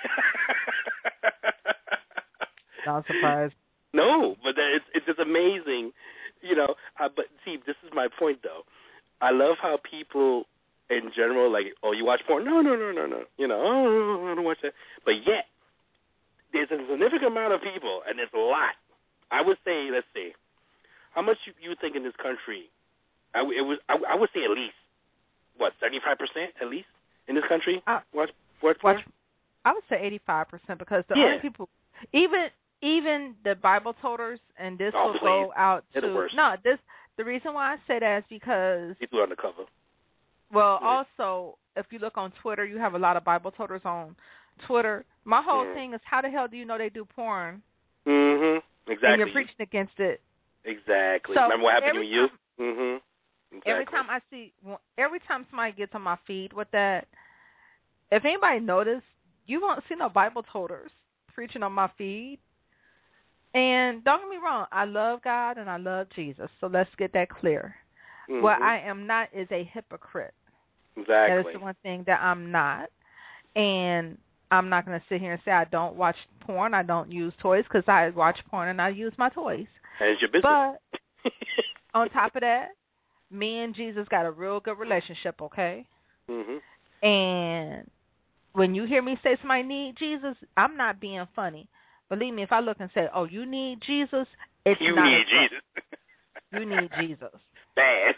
Not surprised. No, but it's just amazing, you know. But see, this is my point, though. I love how people, in general, like, oh, you watch porn? No. You know, oh, I don't watch that. But yet, there's a significant amount of people, and there's a lot. I would say, let's see, how much you think in this country? I would say at least 75% at least in this country watch porn? I would say 85% because the only people, even the Bible toters, and this will go out to the reason why I say that is because people are undercover. Well, also if you look on Twitter, you have a lot of Bible toters on Twitter. My whole thing is, how the hell do you know they do porn? Mm-hmm. Exactly. And you're preaching against it. Exactly. So remember what happened to you? Mm-hmm. Exactly. Every time somebody gets on my feed with that, if anybody noticed, you won't see no Bible toters preaching on my feed. And don't get me wrong, I love God and I love Jesus, so let's get that clear. Mm-hmm. What I am not is a hypocrite. Exactly. That is the one thing that I'm not. And I'm not going to sit here and say I don't watch porn, I don't use toys, because I watch porn and I use my toys. And it's your business. But on top of that, me and Jesus got a real good relationship, okay? Mm-hmm. And when you hear me say somebody need Jesus, I'm not being funny. Believe me, if I look and say, oh, you need Jesus, it's you not need Jesus. You need Jesus. Bad.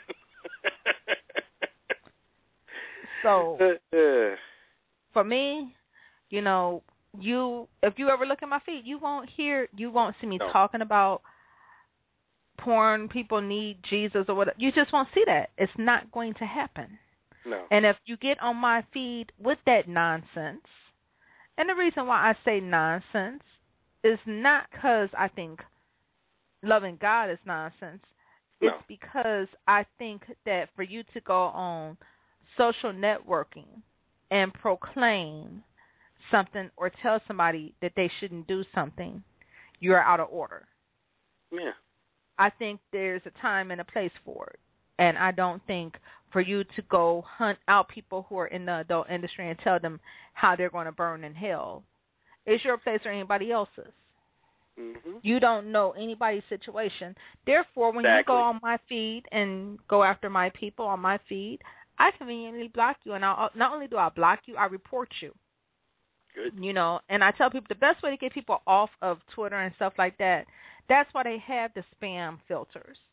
So, for me, you know, if you ever look at my feed, you won't see me talking about porn, people need Jesus or whatever. You just won't see that. It's not going to happen. No. And if you get on my feed with that nonsense, and the reason why I say nonsense is not because I think loving God is nonsense. No. It's because I think that for you to go on social networking and proclaim something or tell somebody that they shouldn't do something, you're out of order. Yeah. I think there's a time and a place for it. And I don't think for you to go hunt out people who are in the adult industry and tell them how they're going to burn in hell is your place or anybody else's. Mm-hmm. You don't know anybody's situation. Therefore, when you go on my feed and go after my people on my feed, I conveniently block you. And not only do I block you, I report you. Good. You know, and I tell people the best way to get people off of Twitter and stuff like that, that's why they have the spam filters.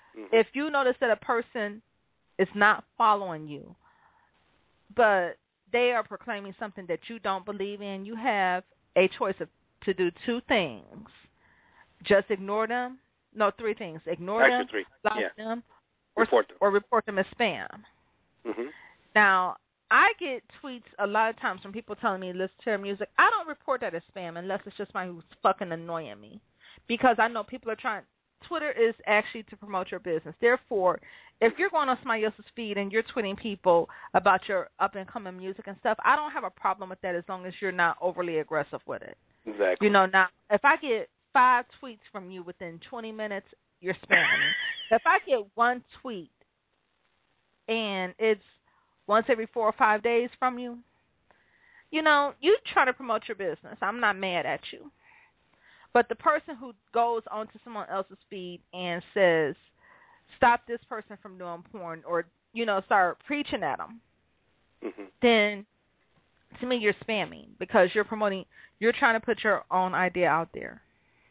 If you notice that a person is not following you, but they are proclaiming something that you don't believe in, you have a choice to do two things. Just ignore them. No, three things. Ignore them, block them, or report them as spam. Mm-hmm. Now, I get tweets a lot of times from people telling me listen to their music. I don't report that as spam unless it's just somebody who's fucking annoying me, because I know people are trying. Twitter is actually to promote your business. Therefore, if you're going on somebody else's feed and you're tweeting people about your up-and-coming music and stuff, I don't have a problem with that as long as you're not overly aggressive with it. Exactly. You know, now, if I get 5 tweets from you within 20 minutes, you're spamming me. If I get one tweet and it's once every 4 or 5 days from you, you know, you try to promote your business. I'm not mad at you. But the person who goes onto someone else's feed and says, stop this person from doing porn, or, you know, start preaching at them, then to me you're spamming, because you're trying to put your own idea out there.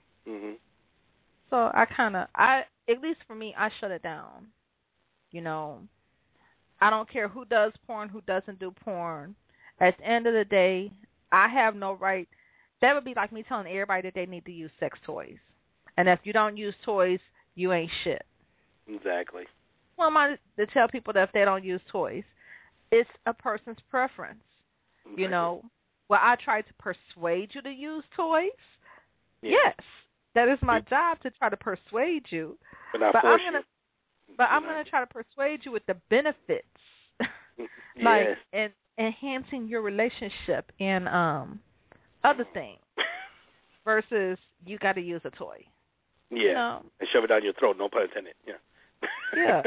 So at least for me, I shut it down. You know, I don't care who does porn, who doesn't do porn. At the end of the day, I have no right. That would be like me telling everybody that they need to use sex toys. And if you don't use toys, you ain't shit. Exactly. Well, am I to tell people that if they don't use toys? It's a person's preference. Exactly. You know, well, I try to persuade you to use toys. Yeah. Yes, that is my job, to try to persuade you. But I'm gonna try to persuade you with the benefits, like and enhancing your relationship and other things, versus you got to use a toy. Yeah, you know? And shove it down your throat. No pun intended. Yeah.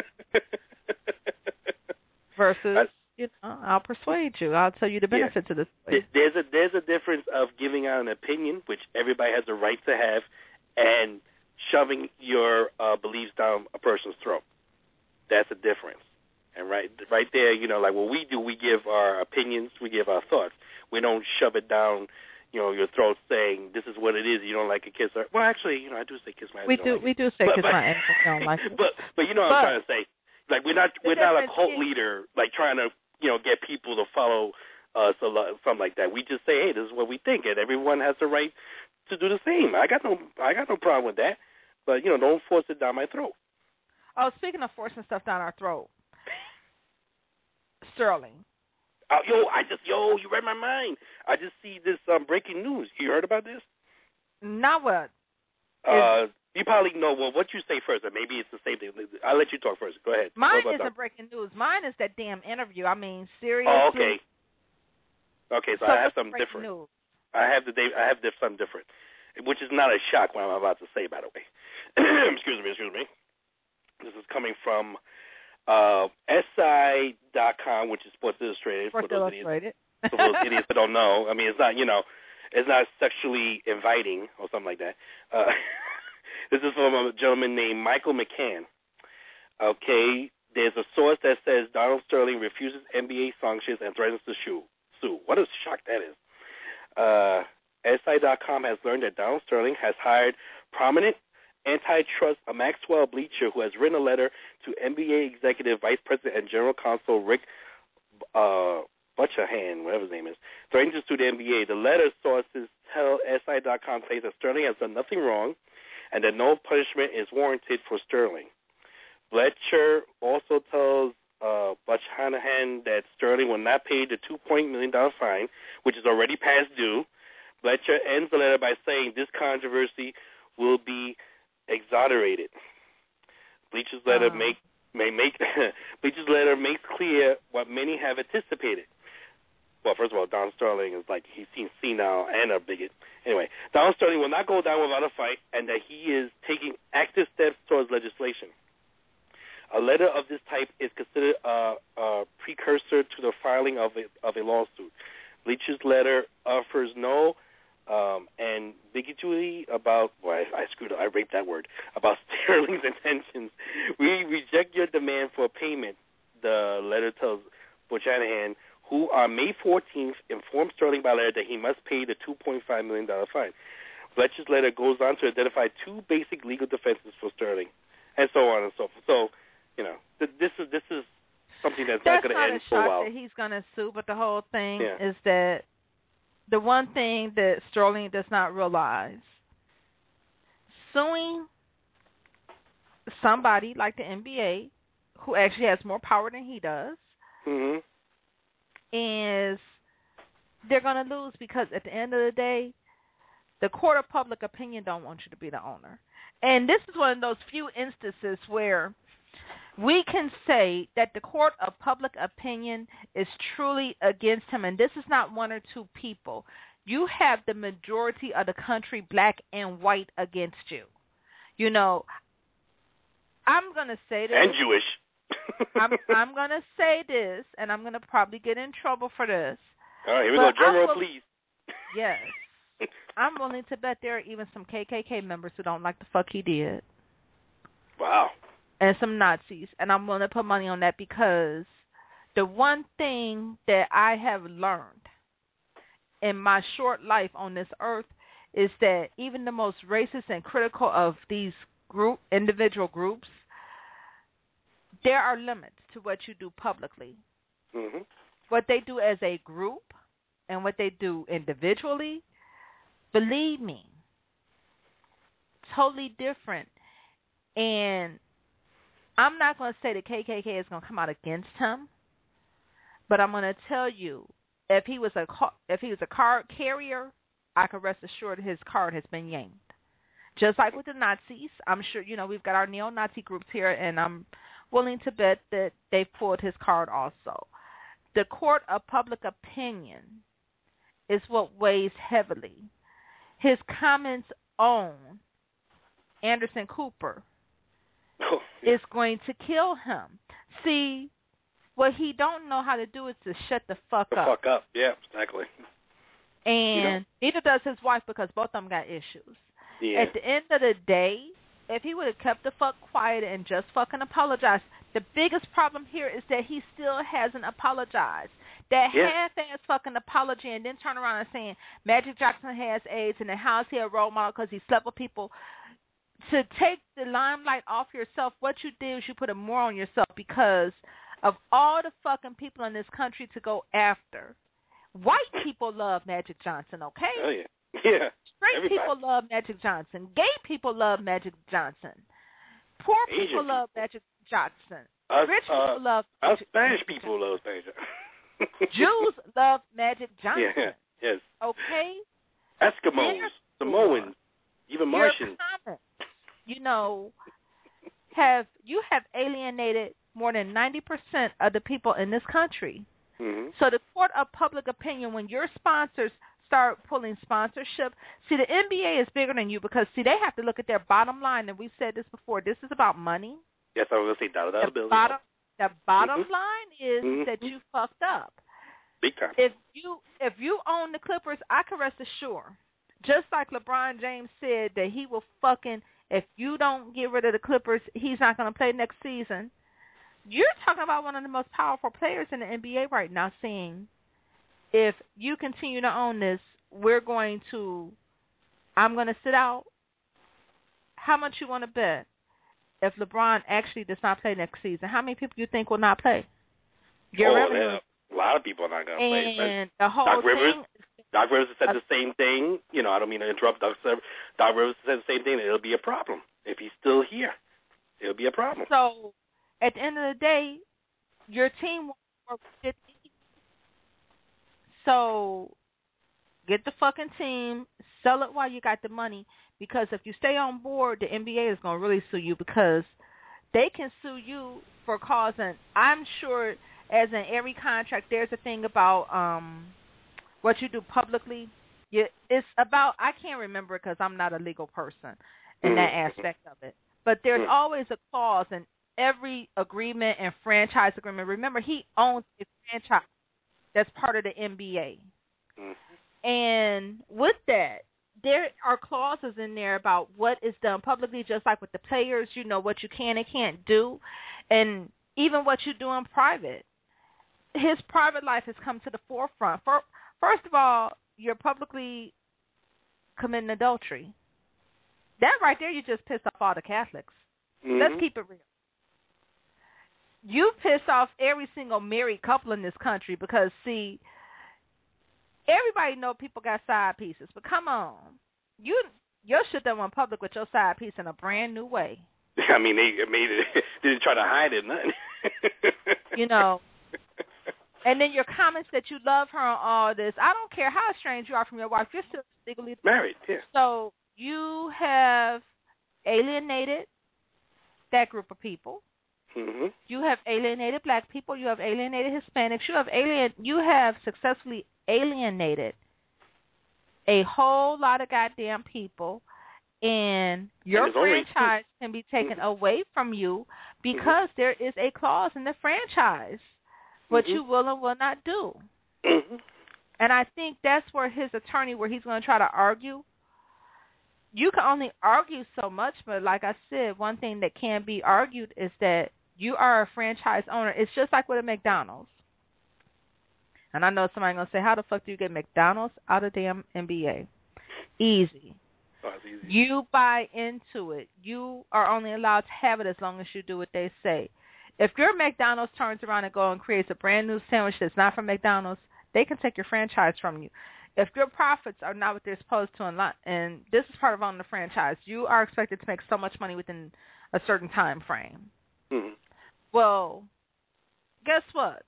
Versus, you know, I'll persuade you. I'll tell you the benefits of this toy. There's a difference of giving out an opinion, which everybody has the right to have, and shoving your beliefs down a person's throat. That's a difference. And right there, you know, like what we do, we give our opinions, we give our thoughts. We don't shove it down, you know, your throat, saying this is what it is. You don't like a kiss. Well, actually, you know, I do say kiss my ass. We do say kiss my ass. Don't like it. But you know what I'm trying to say. Like we're not a cult leader, like trying to, you know, get people to follow us or something like that. We just say, hey, this is what we think, and everyone has the right to do the same. I got no problem with that. But you know, don't force it down my throat. Oh, speaking of forcing stuff down our throat, Sterling. You read my mind. I just see this breaking news. You heard about this? Now what? You probably know. Well, what you say first, or maybe it's the same thing. I'll let you talk first. Go ahead. Mine isn't breaking news. Mine is that damn interview. I mean, seriously. Oh, okay. Okay, so I have something different. News? I have something different, which is not a shock what I'm about to say, by the way. Excuse me. This is coming from SI.com, which is Sports Illustrated. For those idiots that don't know. I mean, it's not, you know, it's not sexually inviting or something like that. This is from a gentleman named Michael McCann. Okay, there's a source that says Donald Sterling refuses NBA sanctions and threatens to sue. What a shock that is. SI.com has learned that Donald Sterling has hired prominent antitrust Maxwell Bleacher, who has written a letter to NBA Executive Vice President and General Counsel Rick Butchahan, whatever his name is, threatening to sue the NBA. The letter, sources tell SI.com, says that Sterling has done nothing wrong and that no punishment is warranted for Sterling. Bleacher also tells Butchahan that Sterling will not pay the $2 million fine, which is already past due. Bleacher ends the letter by saying this controversy will be exonerated. Bleacher's letter Bleacher's letter makes clear what many have anticipated. Well, first of all, Don Sterling is like, he seems senile and a bigot. Anyway, Don Sterling will not go down without a fight, and that he is taking active steps towards legislation. A letter of this type is considered a precursor to the filing of a lawsuit. Bleacher's letter offers no ambiguity about, I screwed up, I raped that word, about Sterling's intentions. We reject your demand for payment, the letter tells Butchahan, who on May 14th informed Sterling by letter that he must pay the $2.5 million fine. Bleacher's letter goes on to identify two basic legal defenses for Sterling. and so on and so forth. So, this is something that's not going to end so well. That's not a shock that he's going to sue, but the whole thing is that the one thing that Sterling does not realize, suing somebody like the NBA, who actually has more power than he does, is they're going to lose because at the end of the day, the court of public opinion don't want you to be the owner. And this is one of those few instances where we can say that the court of public opinion is truly against him. And this is not one or two people. You have the majority of the country, black and white, against you. I'm going to say this. And Jewish. I'm going to say this, and I'm going to probably get in trouble for this. All right, here we go. Drum roll, please. Yes. I'm willing to bet there are even some KKK members who don't like the fuck he did. Wow. And some Nazis. And I'm willing to put money on that because the one thing that I have learned in my short life on this earth is that even the most racist and critical of these individual groups, there are limits to what you do publicly. Mm-hmm. What they do as a group and what they do individually, believe me, totally different. And I'm not going to say the KKK is going to come out against him, but I'm going to tell you, if he was a card carrier, I can rest assured his card has been yanked. Just like with the Nazis, I'm sure, we've got our neo-Nazi groups here, and I'm willing to bet that they pulled his card also. The court of public opinion is what weighs heavily. His comments on Anderson Cooper is going to kill him. See, what he don't know how to do is to shut the fuck up. Fuck up, yeah, exactly. And neither does his wife because both of them got issues. Yeah. At the end of the day, if he would have kept the fuck quiet and just fucking apologized, the biggest problem here is that he still hasn't apologized. That half-ass fucking apology and then turn around and saying Magic Johnson has AIDS and then how is he a role model because he slept with people. To take the limelight off yourself, what you did is you put it more on yourself because of all the fucking people in this country to go after. White people love Magic Johnson, okay? Oh, yeah. Yeah. Straight people love Magic Johnson. Gay people love Magic Johnson. Poor people love Magic Johnson. Rich people love Magic Spanish Johnson. people love Magic Jews love Magic Johnson. Yeah, yes. Okay? Eskimos, Samoans, even Martians. You have alienated more than 90% of the people in this country. Mm-hmm. So the court of public opinion, when your sponsors start pulling sponsorship, see, the NBA is bigger than you because, see, they have to look at their bottom line, and we've said this before. This is about money. Yes, I was going to say dollar bill. The bottom line is that you fucked up. Big time. If you own the Clippers, I can rest assured, just like LeBron James said that he will fucking, if you don't get rid of the Clippers, he's not going to play next season. You're talking about one of the most powerful players in the NBA right now saying, if you continue to own this, I'm going to sit out. How much you want to bet if LeBron actually does not play next season? How many people do you think will not play? A lot of people are not going to play. And the whole Doc Rivers has said the same thing. I don't mean to interrupt. Doc Rivers said the same thing. It'll be a problem. If he's still here, it'll be a problem. So, at the end of the day, your team will work 50. So, get the fucking team, sell it while you got the money, because if you stay on board, the NBA is going to really sue you because they can sue you for causing, I'm sure, as in every contract, there's a thing about what you do publicly. It's about, I can't remember because I'm not a legal person in that aspect of it, but there's always a clause in every agreement and franchise agreement. Remember, he owns a franchise that's part of the NBA. And with that, there are clauses in there about what is done publicly, just like with the players, what you can and can't do, and even what you do in private. His private life has come to the forefront. First of all, you're publicly committing adultery. That right there, you just pissed off all the Catholics. Mm-hmm. Let's keep it real. You piss off every single married couple in this country because, see, everybody know people got side pieces, but come on. Your shit done went public with your side piece in a brand new way. I mean, they made it. They didn't try to hide it, nothing. You know. And then your comments that you love her and all this. I don't care how estranged you are from your wife. You're still legally married. Yeah. So you have alienated that group of people. Mm-hmm. You have alienated black people. You have alienated Hispanics. You have successfully alienated a whole lot of goddamn people, and your franchise can be taken away from you because there is a clause in the franchise what you will and will not do. Mm-hmm. And I think that's where his attorney, where he's going to try to argue. You can only argue so much, but like I said, one thing that can be argued is that you are a franchise owner. It's just like with a McDonald's. And I know somebody's going to say, how the fuck do you get McDonald's out of damn NBA? Easy. Oh, it's easy. You buy into it. You are only allowed to have it as long as you do what they say. If your McDonald's turns around and goes and creates a brand new sandwich that's not from McDonald's, they can take your franchise from you. If your profits are not what they're supposed to, and this is part of owning the franchise, you are expected to make so much money within a certain time frame. Mm-hmm. Well, guess what?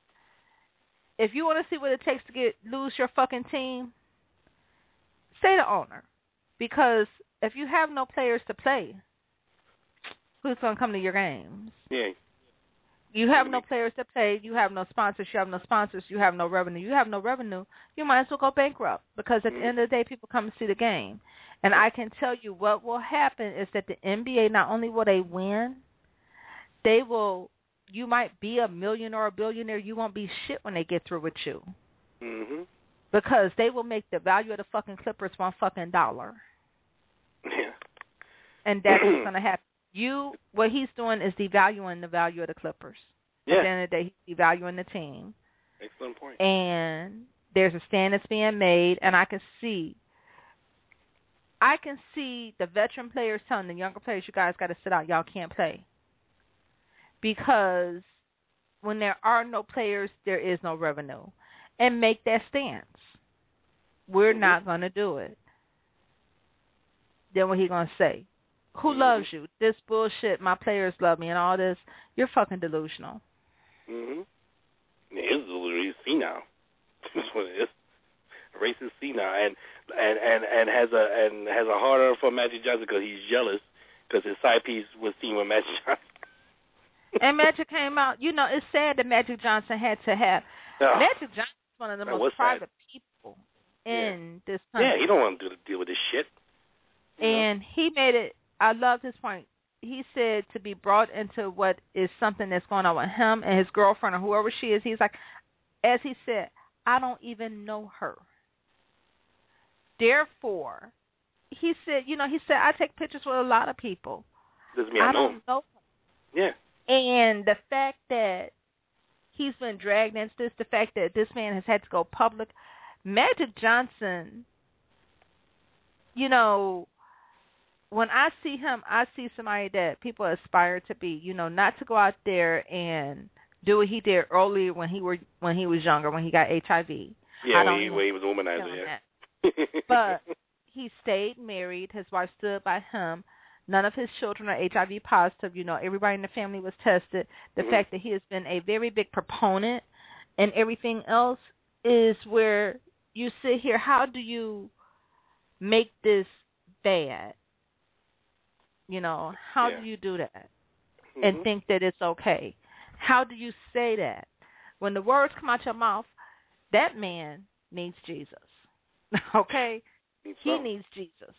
If you want to see what it takes to lose your fucking team, stay the owner. Because if you have no players to play, who's going to come to your games? Yeah. You have no players to play. You have no sponsors. You have no sponsors. You have no revenue. You have no revenue. You might as well go bankrupt because at the end of the day, people come to see the game. And I can tell you what will happen is that the NBA, not only will they win, they will. You might be a millionaire or a billionaire. You won't be shit when they get through with you. Mm-hmm. Because they will make the value of the fucking Clippers $1 fucking dollar. Yeah. And that's what's going to happen. What he's doing is devaluing the value of the Clippers. Yeah. At the end of the day, he's devaluing the team. Excellent point. And there's a stand that's being made, and I can see the veteran players telling the younger players, you guys got to sit out. Y'all can't play. Because when there are no players, there is no revenue. And make that stance. We're not going to do it. Then what he going to say? Who loves you? This bullshit, my players love me and all this. You're fucking delusional. Mm-hmm. Yeah, he's delusional. He's senile. That's what it is. Racist senile. And has a hard on for Magic Johnson because he's jealous because his side piece was seen with Magic Johnson. And Magic came out. You know, it's sad that Magic Johnson had to have. Magic Johnson is one of the most private people in this country. Yeah, he don't want to deal with this shit. And he made it. I loved his point. He said to be brought into what is something that's going on with him and his girlfriend or whoever she is. He's like, as he said, I don't even know her. Therefore, he said, I take pictures with a lot of people. Doesn't mean I don't know her. Yeah. And the fact that he's been dragged into this, the fact that this man has had to go public, Magic Johnson, when I see him, I see somebody that people aspire to be, not to go out there and do what he did earlier when he was younger, when he got HIV. Yeah, when he was a womanizer, yeah. But he stayed married. His wife stood by him. None of his children are HIV positive. Everybody in the family was tested. The fact that he has been a very big proponent and everything else is where you sit here. How do you make this bad? How do you do that and think that it's okay? How do you say that? When the words come out your mouth, that man needs Jesus. Okay? He needs Jesus.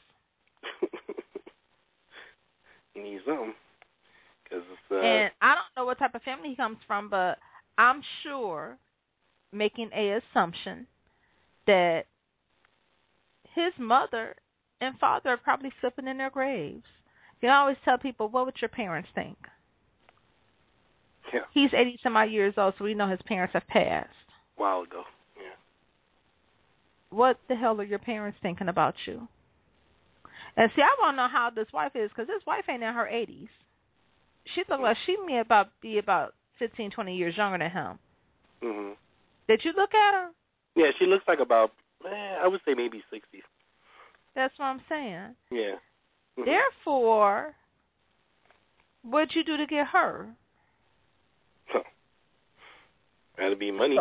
He needs something. And I don't know what type of family he comes from, but I'm sure, making a assumption, that his mother and father are probably slipping in their graves. You always tell people, what would your parents think? Yeah. He's 80-some-odd years old, so we know his parents have passed. A while ago, yeah. What the hell are your parents thinking about you? And see, I want to know how this wife is, because this wife ain't in her 80s. she looked like she may be about 15, 20 years younger than him. Mhm. Did you look at her? Yeah, she looks like about, I would say maybe 60s. That's what I'm saying. Yeah. Mhm. Therefore, what'd you do to get her? That'd be money.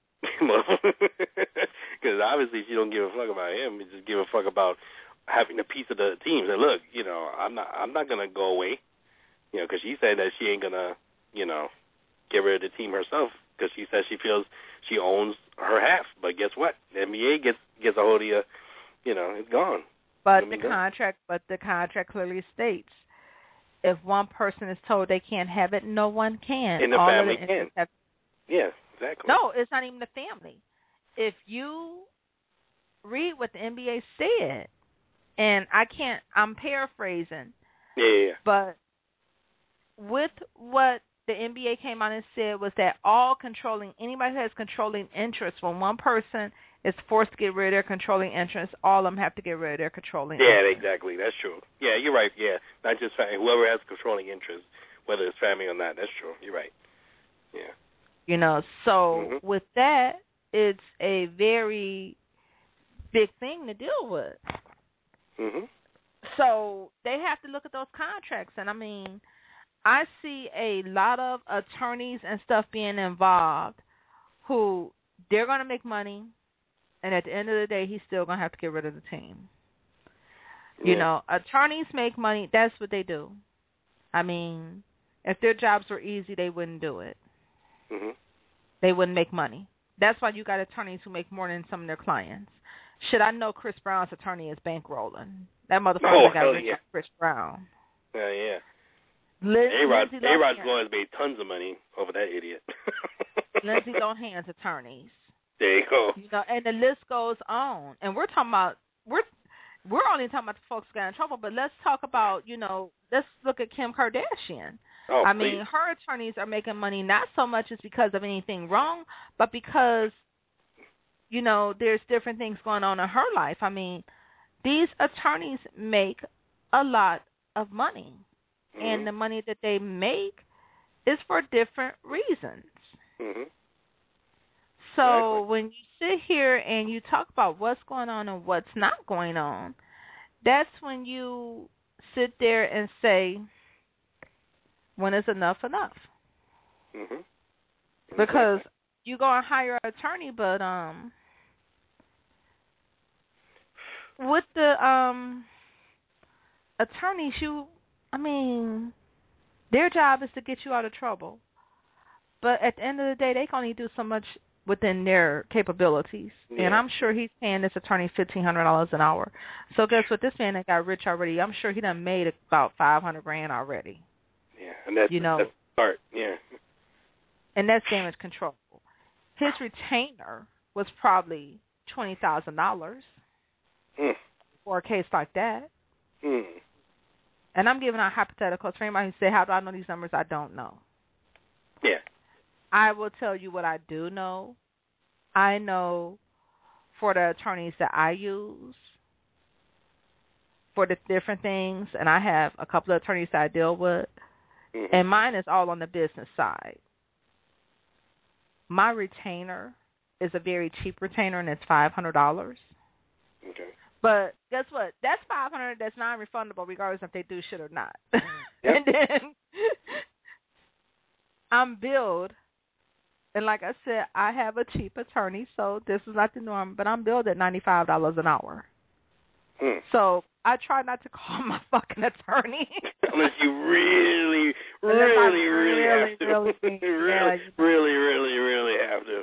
Because obviously she don't give a fuck about him. She just give a fuck about having a piece of the team. And look, I'm not gonna go away. Because she said that she ain't gonna, get rid of the team herself. Because she says she feels she owns her half. But guess what? The NBA gets a hold of you. It's gone. But the contract clearly states, if one person is told they can't have it, no one can. And the family can. Yeah, exactly. No, it's not even the family. If you read what the NBA said, and I'm paraphrasing. Yeah. But with what the NBA came out and said was that anybody who has controlling interest, when one person is forced to get rid of their controlling interest, all of them have to get rid of their controlling interest. Yeah, exactly. That's true. Yeah, you're right. Yeah, not just family. Whoever has controlling interest, whether it's family or not, that's true. You're right. Yeah. So with that, it's a very big thing to deal with. Mhm. So they have to look at those contracts, and I mean, I see a lot of attorneys and stuff being involved who they're going to make money, and at the end of the day, he's still going to have to get rid of the team. Yeah. Attorneys make money. That's what they do. I mean, if their jobs were easy, they wouldn't do it. Mhm. They wouldn't make money. That's why you got attorneys who make more than some of their clients. Shit, I know Chris Brown's attorney is bankrolling. That motherfucker got rich on Chris Brown. Yeah. A-Rod's lawyers made tons of money over that idiot. Lindsay Lohan's attorneys. There you go. And the list goes on. And we're talking about we're only talking about the folks who got in trouble, but let's talk about, let's look at Kim Kardashian. Oh, I mean, her attorneys are making money not so much as because of anything wrong, but because, there's different things going on in her life. I mean, these attorneys make a lot of money, and the money that they make is for different reasons. Mhm. So when you sit here and you talk about what's going on and what's not going on, that's when you sit there and say, when is enough enough? Mhm. Because you go and hire an attorney, but with the attorneys, their job is to get you out of trouble. But at the end of the day, they can only do so much within their capabilities. Yeah. And I'm sure he's paying this attorney $1,500 an hour. So guess what? This man that got rich already, I'm sure he done made about $500,000 already. Yeah, and that's the start. Yeah. And that's damage control. His retainer was probably $20,000 for a case like that. And I'm giving out hypotheticals for anybody who say, how do I know these numbers? I don't know. Yeah. I will tell you what I do know. I know for the attorneys that I use for the different things, and I have a couple of attorneys that I deal with, and mine is all on the business side. My retainer is a very cheap retainer, and it's $500. Okay. But guess what? That's $500 that's non-refundable regardless if they do shit or not. Yep. And then I'm billed, and like I said, I have a cheap attorney, so this is not the norm, but I'm billed at $95 an hour. So I try not to call my fucking attorney. Unless you really have to. Really have to.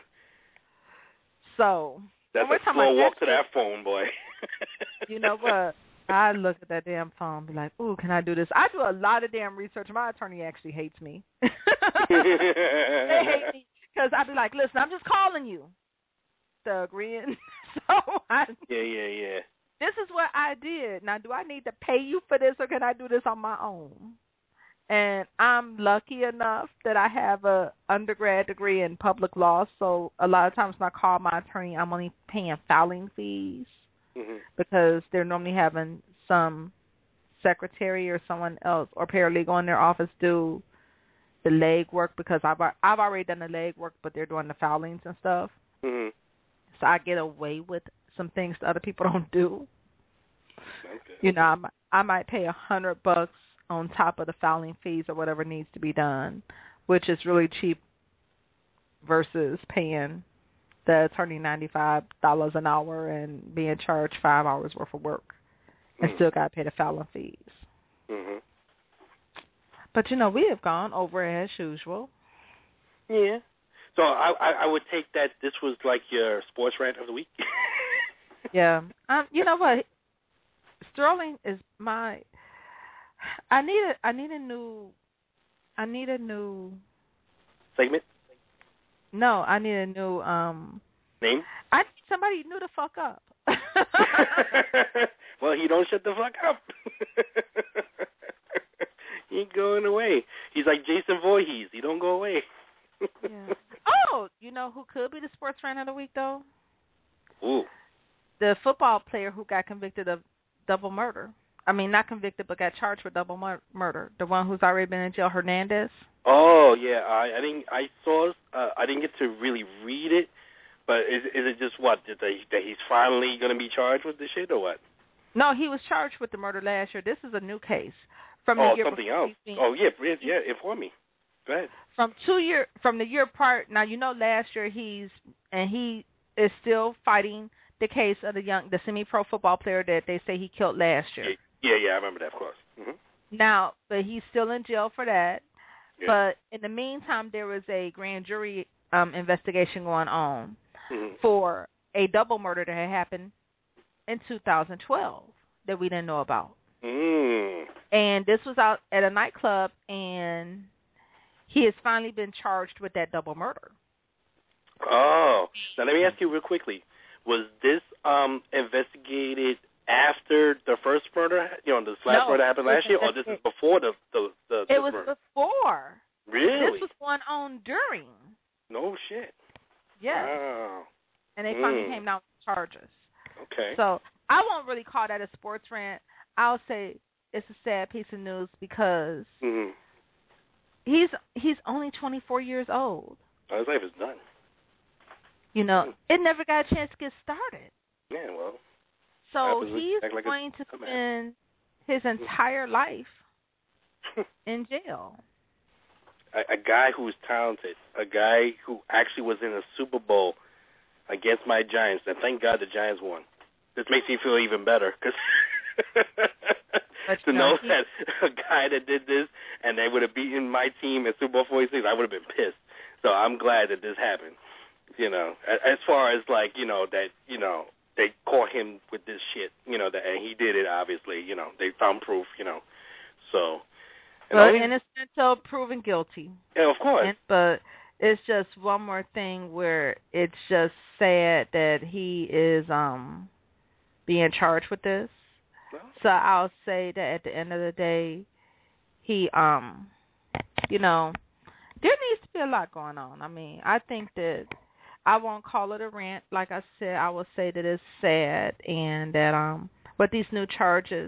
So that's a slow walk to that phone, boy. You know what? I look at that damn phone and be like, ooh, can I do this? I do a lot of damn research. My attorney actually hates me. They hate me because I be like, listen, I'm just calling you. So agreeing. Yeah. This is what I did. Now, do I need to pay you for this, or can I do this on my own? And I'm lucky enough that I have a undergrad degree in public law, so a lot of times when I call my attorney, I'm only paying filing fees because they're normally having some secretary or someone else or paralegal in their office do the leg work because I've already done the leg work, but they're doing the foulings and stuff. Mm-hmm. So I get away with some things that other people don't do. Okay. You know, I might pay $100 on top of the fouling fees or whatever needs to be done, which is really cheap versus paying the attorney $95 an hour and being charged 5 hours worth of work and still got to pay the fouling fees. Mm-hmm. But, you know, we have gone over as usual. Yeah. So I would take that this was like your sports rant of the week. Yeah. You know what? Sterling is my. I need a new segment. No, I need a new name. I need somebody new to fuck up. Well, he don't shut the fuck up. He ain't going away. He's like Jason Voorhees. He don't go away. Yeah. Oh, you know who could be the sports rant of the week though? Ooh. The football player who got convicted of double murder. I mean, not convicted, but got charged with double murder. The one who's already been in jail, Hernandez. Oh yeah, I didn't get to really read it, but is it just what that he's finally going to be charged with this shit or what? No, he was charged with the murder last year. This is a new case from the year something else. Oh yeah, inform me. Go ahead. From the year prior. Now you know last year he is still fighting the case of the semi-pro football player that they say he killed last year. Yeah, I remember that, of course. Mm-hmm. Now, but he's still in jail for that. Yeah. But in the meantime, there was a grand jury investigation going on mm-hmm. for a double murder that had happened in 2012 that we didn't know about. Mm. And this was out at a nightclub, and he has finally been charged with that double murder. Oh. Now, let me ask you real quickly. Was this investigated after the first murder, the last murder happened last year, or this is before the It was murder? Before. Really? This was going on during. No shit. Yes. Wow. And they finally came down with charges. Okay. So I won't really call that a sports rant. I'll say it's a sad piece of news because he's only 24 years old. Oh, his life is done. It never got a chance to get started. Yeah, well. So he's going to spend his entire life in jail. A guy who's talented, a guy who actually was in a Super Bowl against my Giants, and thank God the Giants won. This makes me feel even better because to know that a guy that did this and they would have beaten my team at Super Bowl 46, I would have been pissed. So I'm glad that this happened. As far as they caught him with this shit, and he did it, obviously, they found proof, so. Well, innocent until proven guilty. Yeah, of course. But it's just one more thing where it's just sad that he is being charged with this. Well, so I'll say that at the end of the day, he, there needs to be a lot going on. I mean, I think that I won't call it a rant. Like I said, I will say that it's sad and that with these new charges,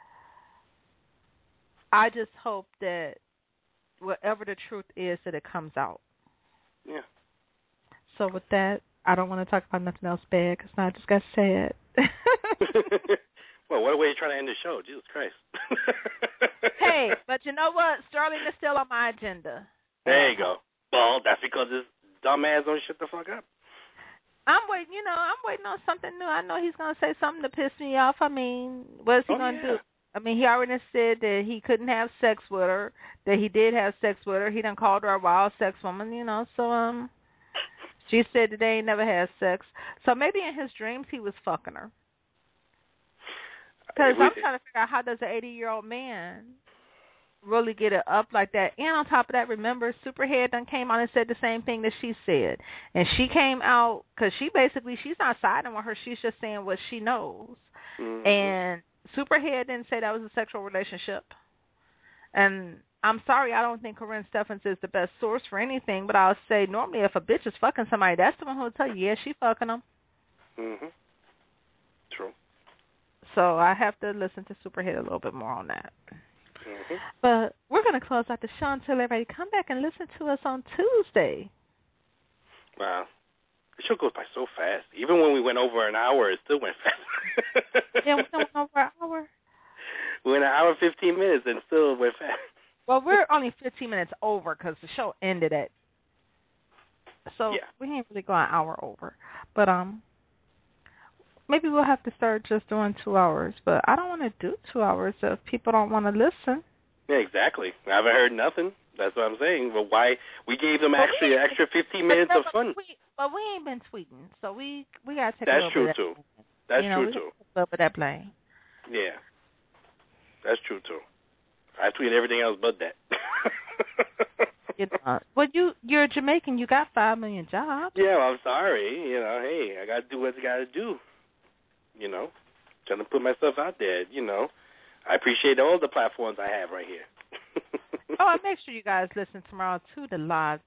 I just hope that whatever the truth is, that it comes out. Yeah. So with that, I don't want to talk about nothing else bad because now I just got sad. Well, what a way to try to end the show. Jesus Christ. Hey, but you know what? Sterling is still on my agenda. There you go. Well, that's because this dumbass don't shut the fuck up. I'm waiting on something new. I know he's going to say something to piss me off. I mean, what is he going to do? I mean, he already said that he couldn't have sex with her, that he did have sex with her. He done called her a wild sex woman, so she said that they ain't never had sex. So maybe in his dreams he was fucking her. Because I'm trying to figure out how does an 80-year-old man really get it up like that. And on top of that, remember, Superhead done came out and said the same thing that she said. And she came out, because she's not siding with her. She's just saying what she knows. Mm-hmm. And Superhead didn't say that was a sexual relationship. And I'm sorry, I don't think Corinne Steffens is the best source for anything, but I'll say normally if a bitch is fucking somebody, that's the one who will tell you, yeah, she fucking them. Mm-hmm. True. So I have to listen to Superhead a little bit more on that. Mm-hmm. But we're going to close out the show until everybody come back and listen to us on Tuesday. Wow. The show goes by so fast. Even when we went over an hour, it still went fast. Yeah, we went over an hour. We went an hour 15 minutes and still went fast. Well, we're only 15 minutes over because the show ended at. So we ain't really going an hour over. But maybe we'll have to start just doing 2 hours. But I don't want to do 2 hours if people don't want to listen. Yeah, exactly. I haven't heard nothing. That's what I'm saying. But why we gave them actually an extra 15 minutes of fun. But we ain't been tweeting, so we gotta take That's a little true bit too. Of that. That's you know, true too. A little bit of that blame. Yeah, that's true too. I tweet everything else but that. Well, you're Jamaican. You got 5 million jobs. Yeah, well, I'm sorry. You know, hey, I gotta do what I gotta do. You know, trying to put myself out there. You know, I appreciate all the platforms I have right here. And make sure you guys listen tomorrow to the live,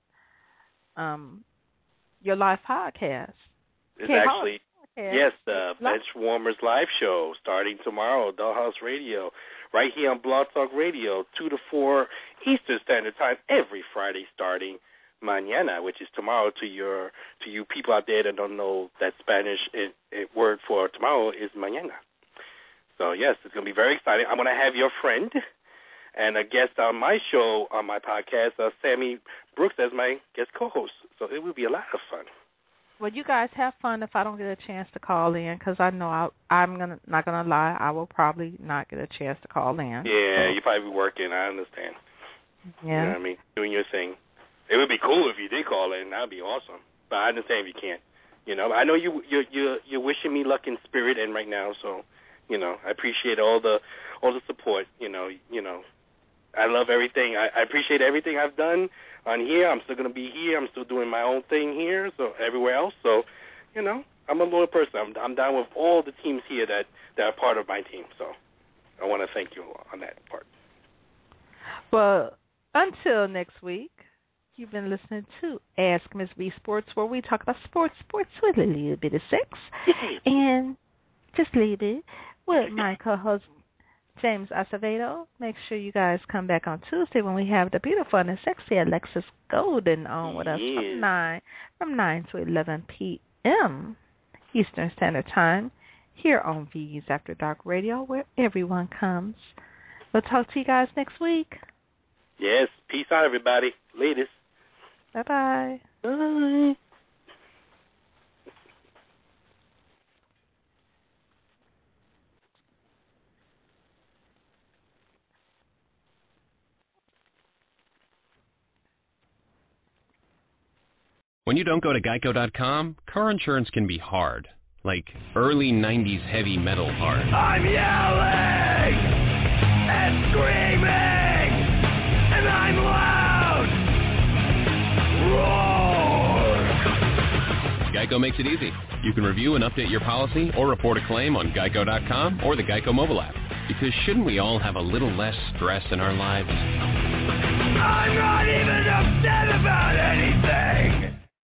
your live podcast. It's actually, yes, the Benchwarmers live show starting tomorrow, Dollhouse Radio, right here on Blog Talk Radio, 2 to 4 Eastern Standard Time every Friday starting mañana, which is tomorrow to you people out there that don't know that Spanish word for tomorrow is mañana. So, yes, it's going to be very exciting. I'm going to have your friend and a guest on my show, on my podcast, Sammy Brooks, as my guest co-host. So it will be a lot of fun. Well, you guys have fun if I don't get a chance to call in, because I know I'm not gonna lie, I will probably not get a chance to call in. Yeah, you'll probably be working. I understand. Yeah. You know what I mean? Doing your thing. It would be cool if you did call in. That would be awesome. But I understand if you can't. You know, I know you're wishing me luck in spirit and right now. So, you know, I appreciate all the support. You know. I love everything. I appreciate everything I've done on here. I'm still going to be here. I'm still doing my own thing here, so everywhere else. So, you know, I'm a loyal person. I'm down with all the teams here that are part of my team. So I want to thank you on that part. Well, until next week, you've been listening to Ask Ms. B Sports, where we talk about sports with a little bit of sex. And just a little bit with my co-host, James Acevedo. Make sure you guys come back on Tuesday when we have the beautiful and the sexy Alexis Golden on with us from 9 to 11 p.m. Eastern Standard Time here on V's After Dark Radio, where everyone comes. We'll talk to you guys next week. Yes. Peace out, everybody. Ladies. Bye-bye. Bye. When you don't go to Geico.com, car insurance can be hard. Like early 90s heavy metal hard. I'm yelling and screaming and I'm loud. Roar! Geico makes it easy. You can review and update your policy or report a claim on Geico.com or the Geico mobile app. Because shouldn't we all have a little less stress in our lives? I'm not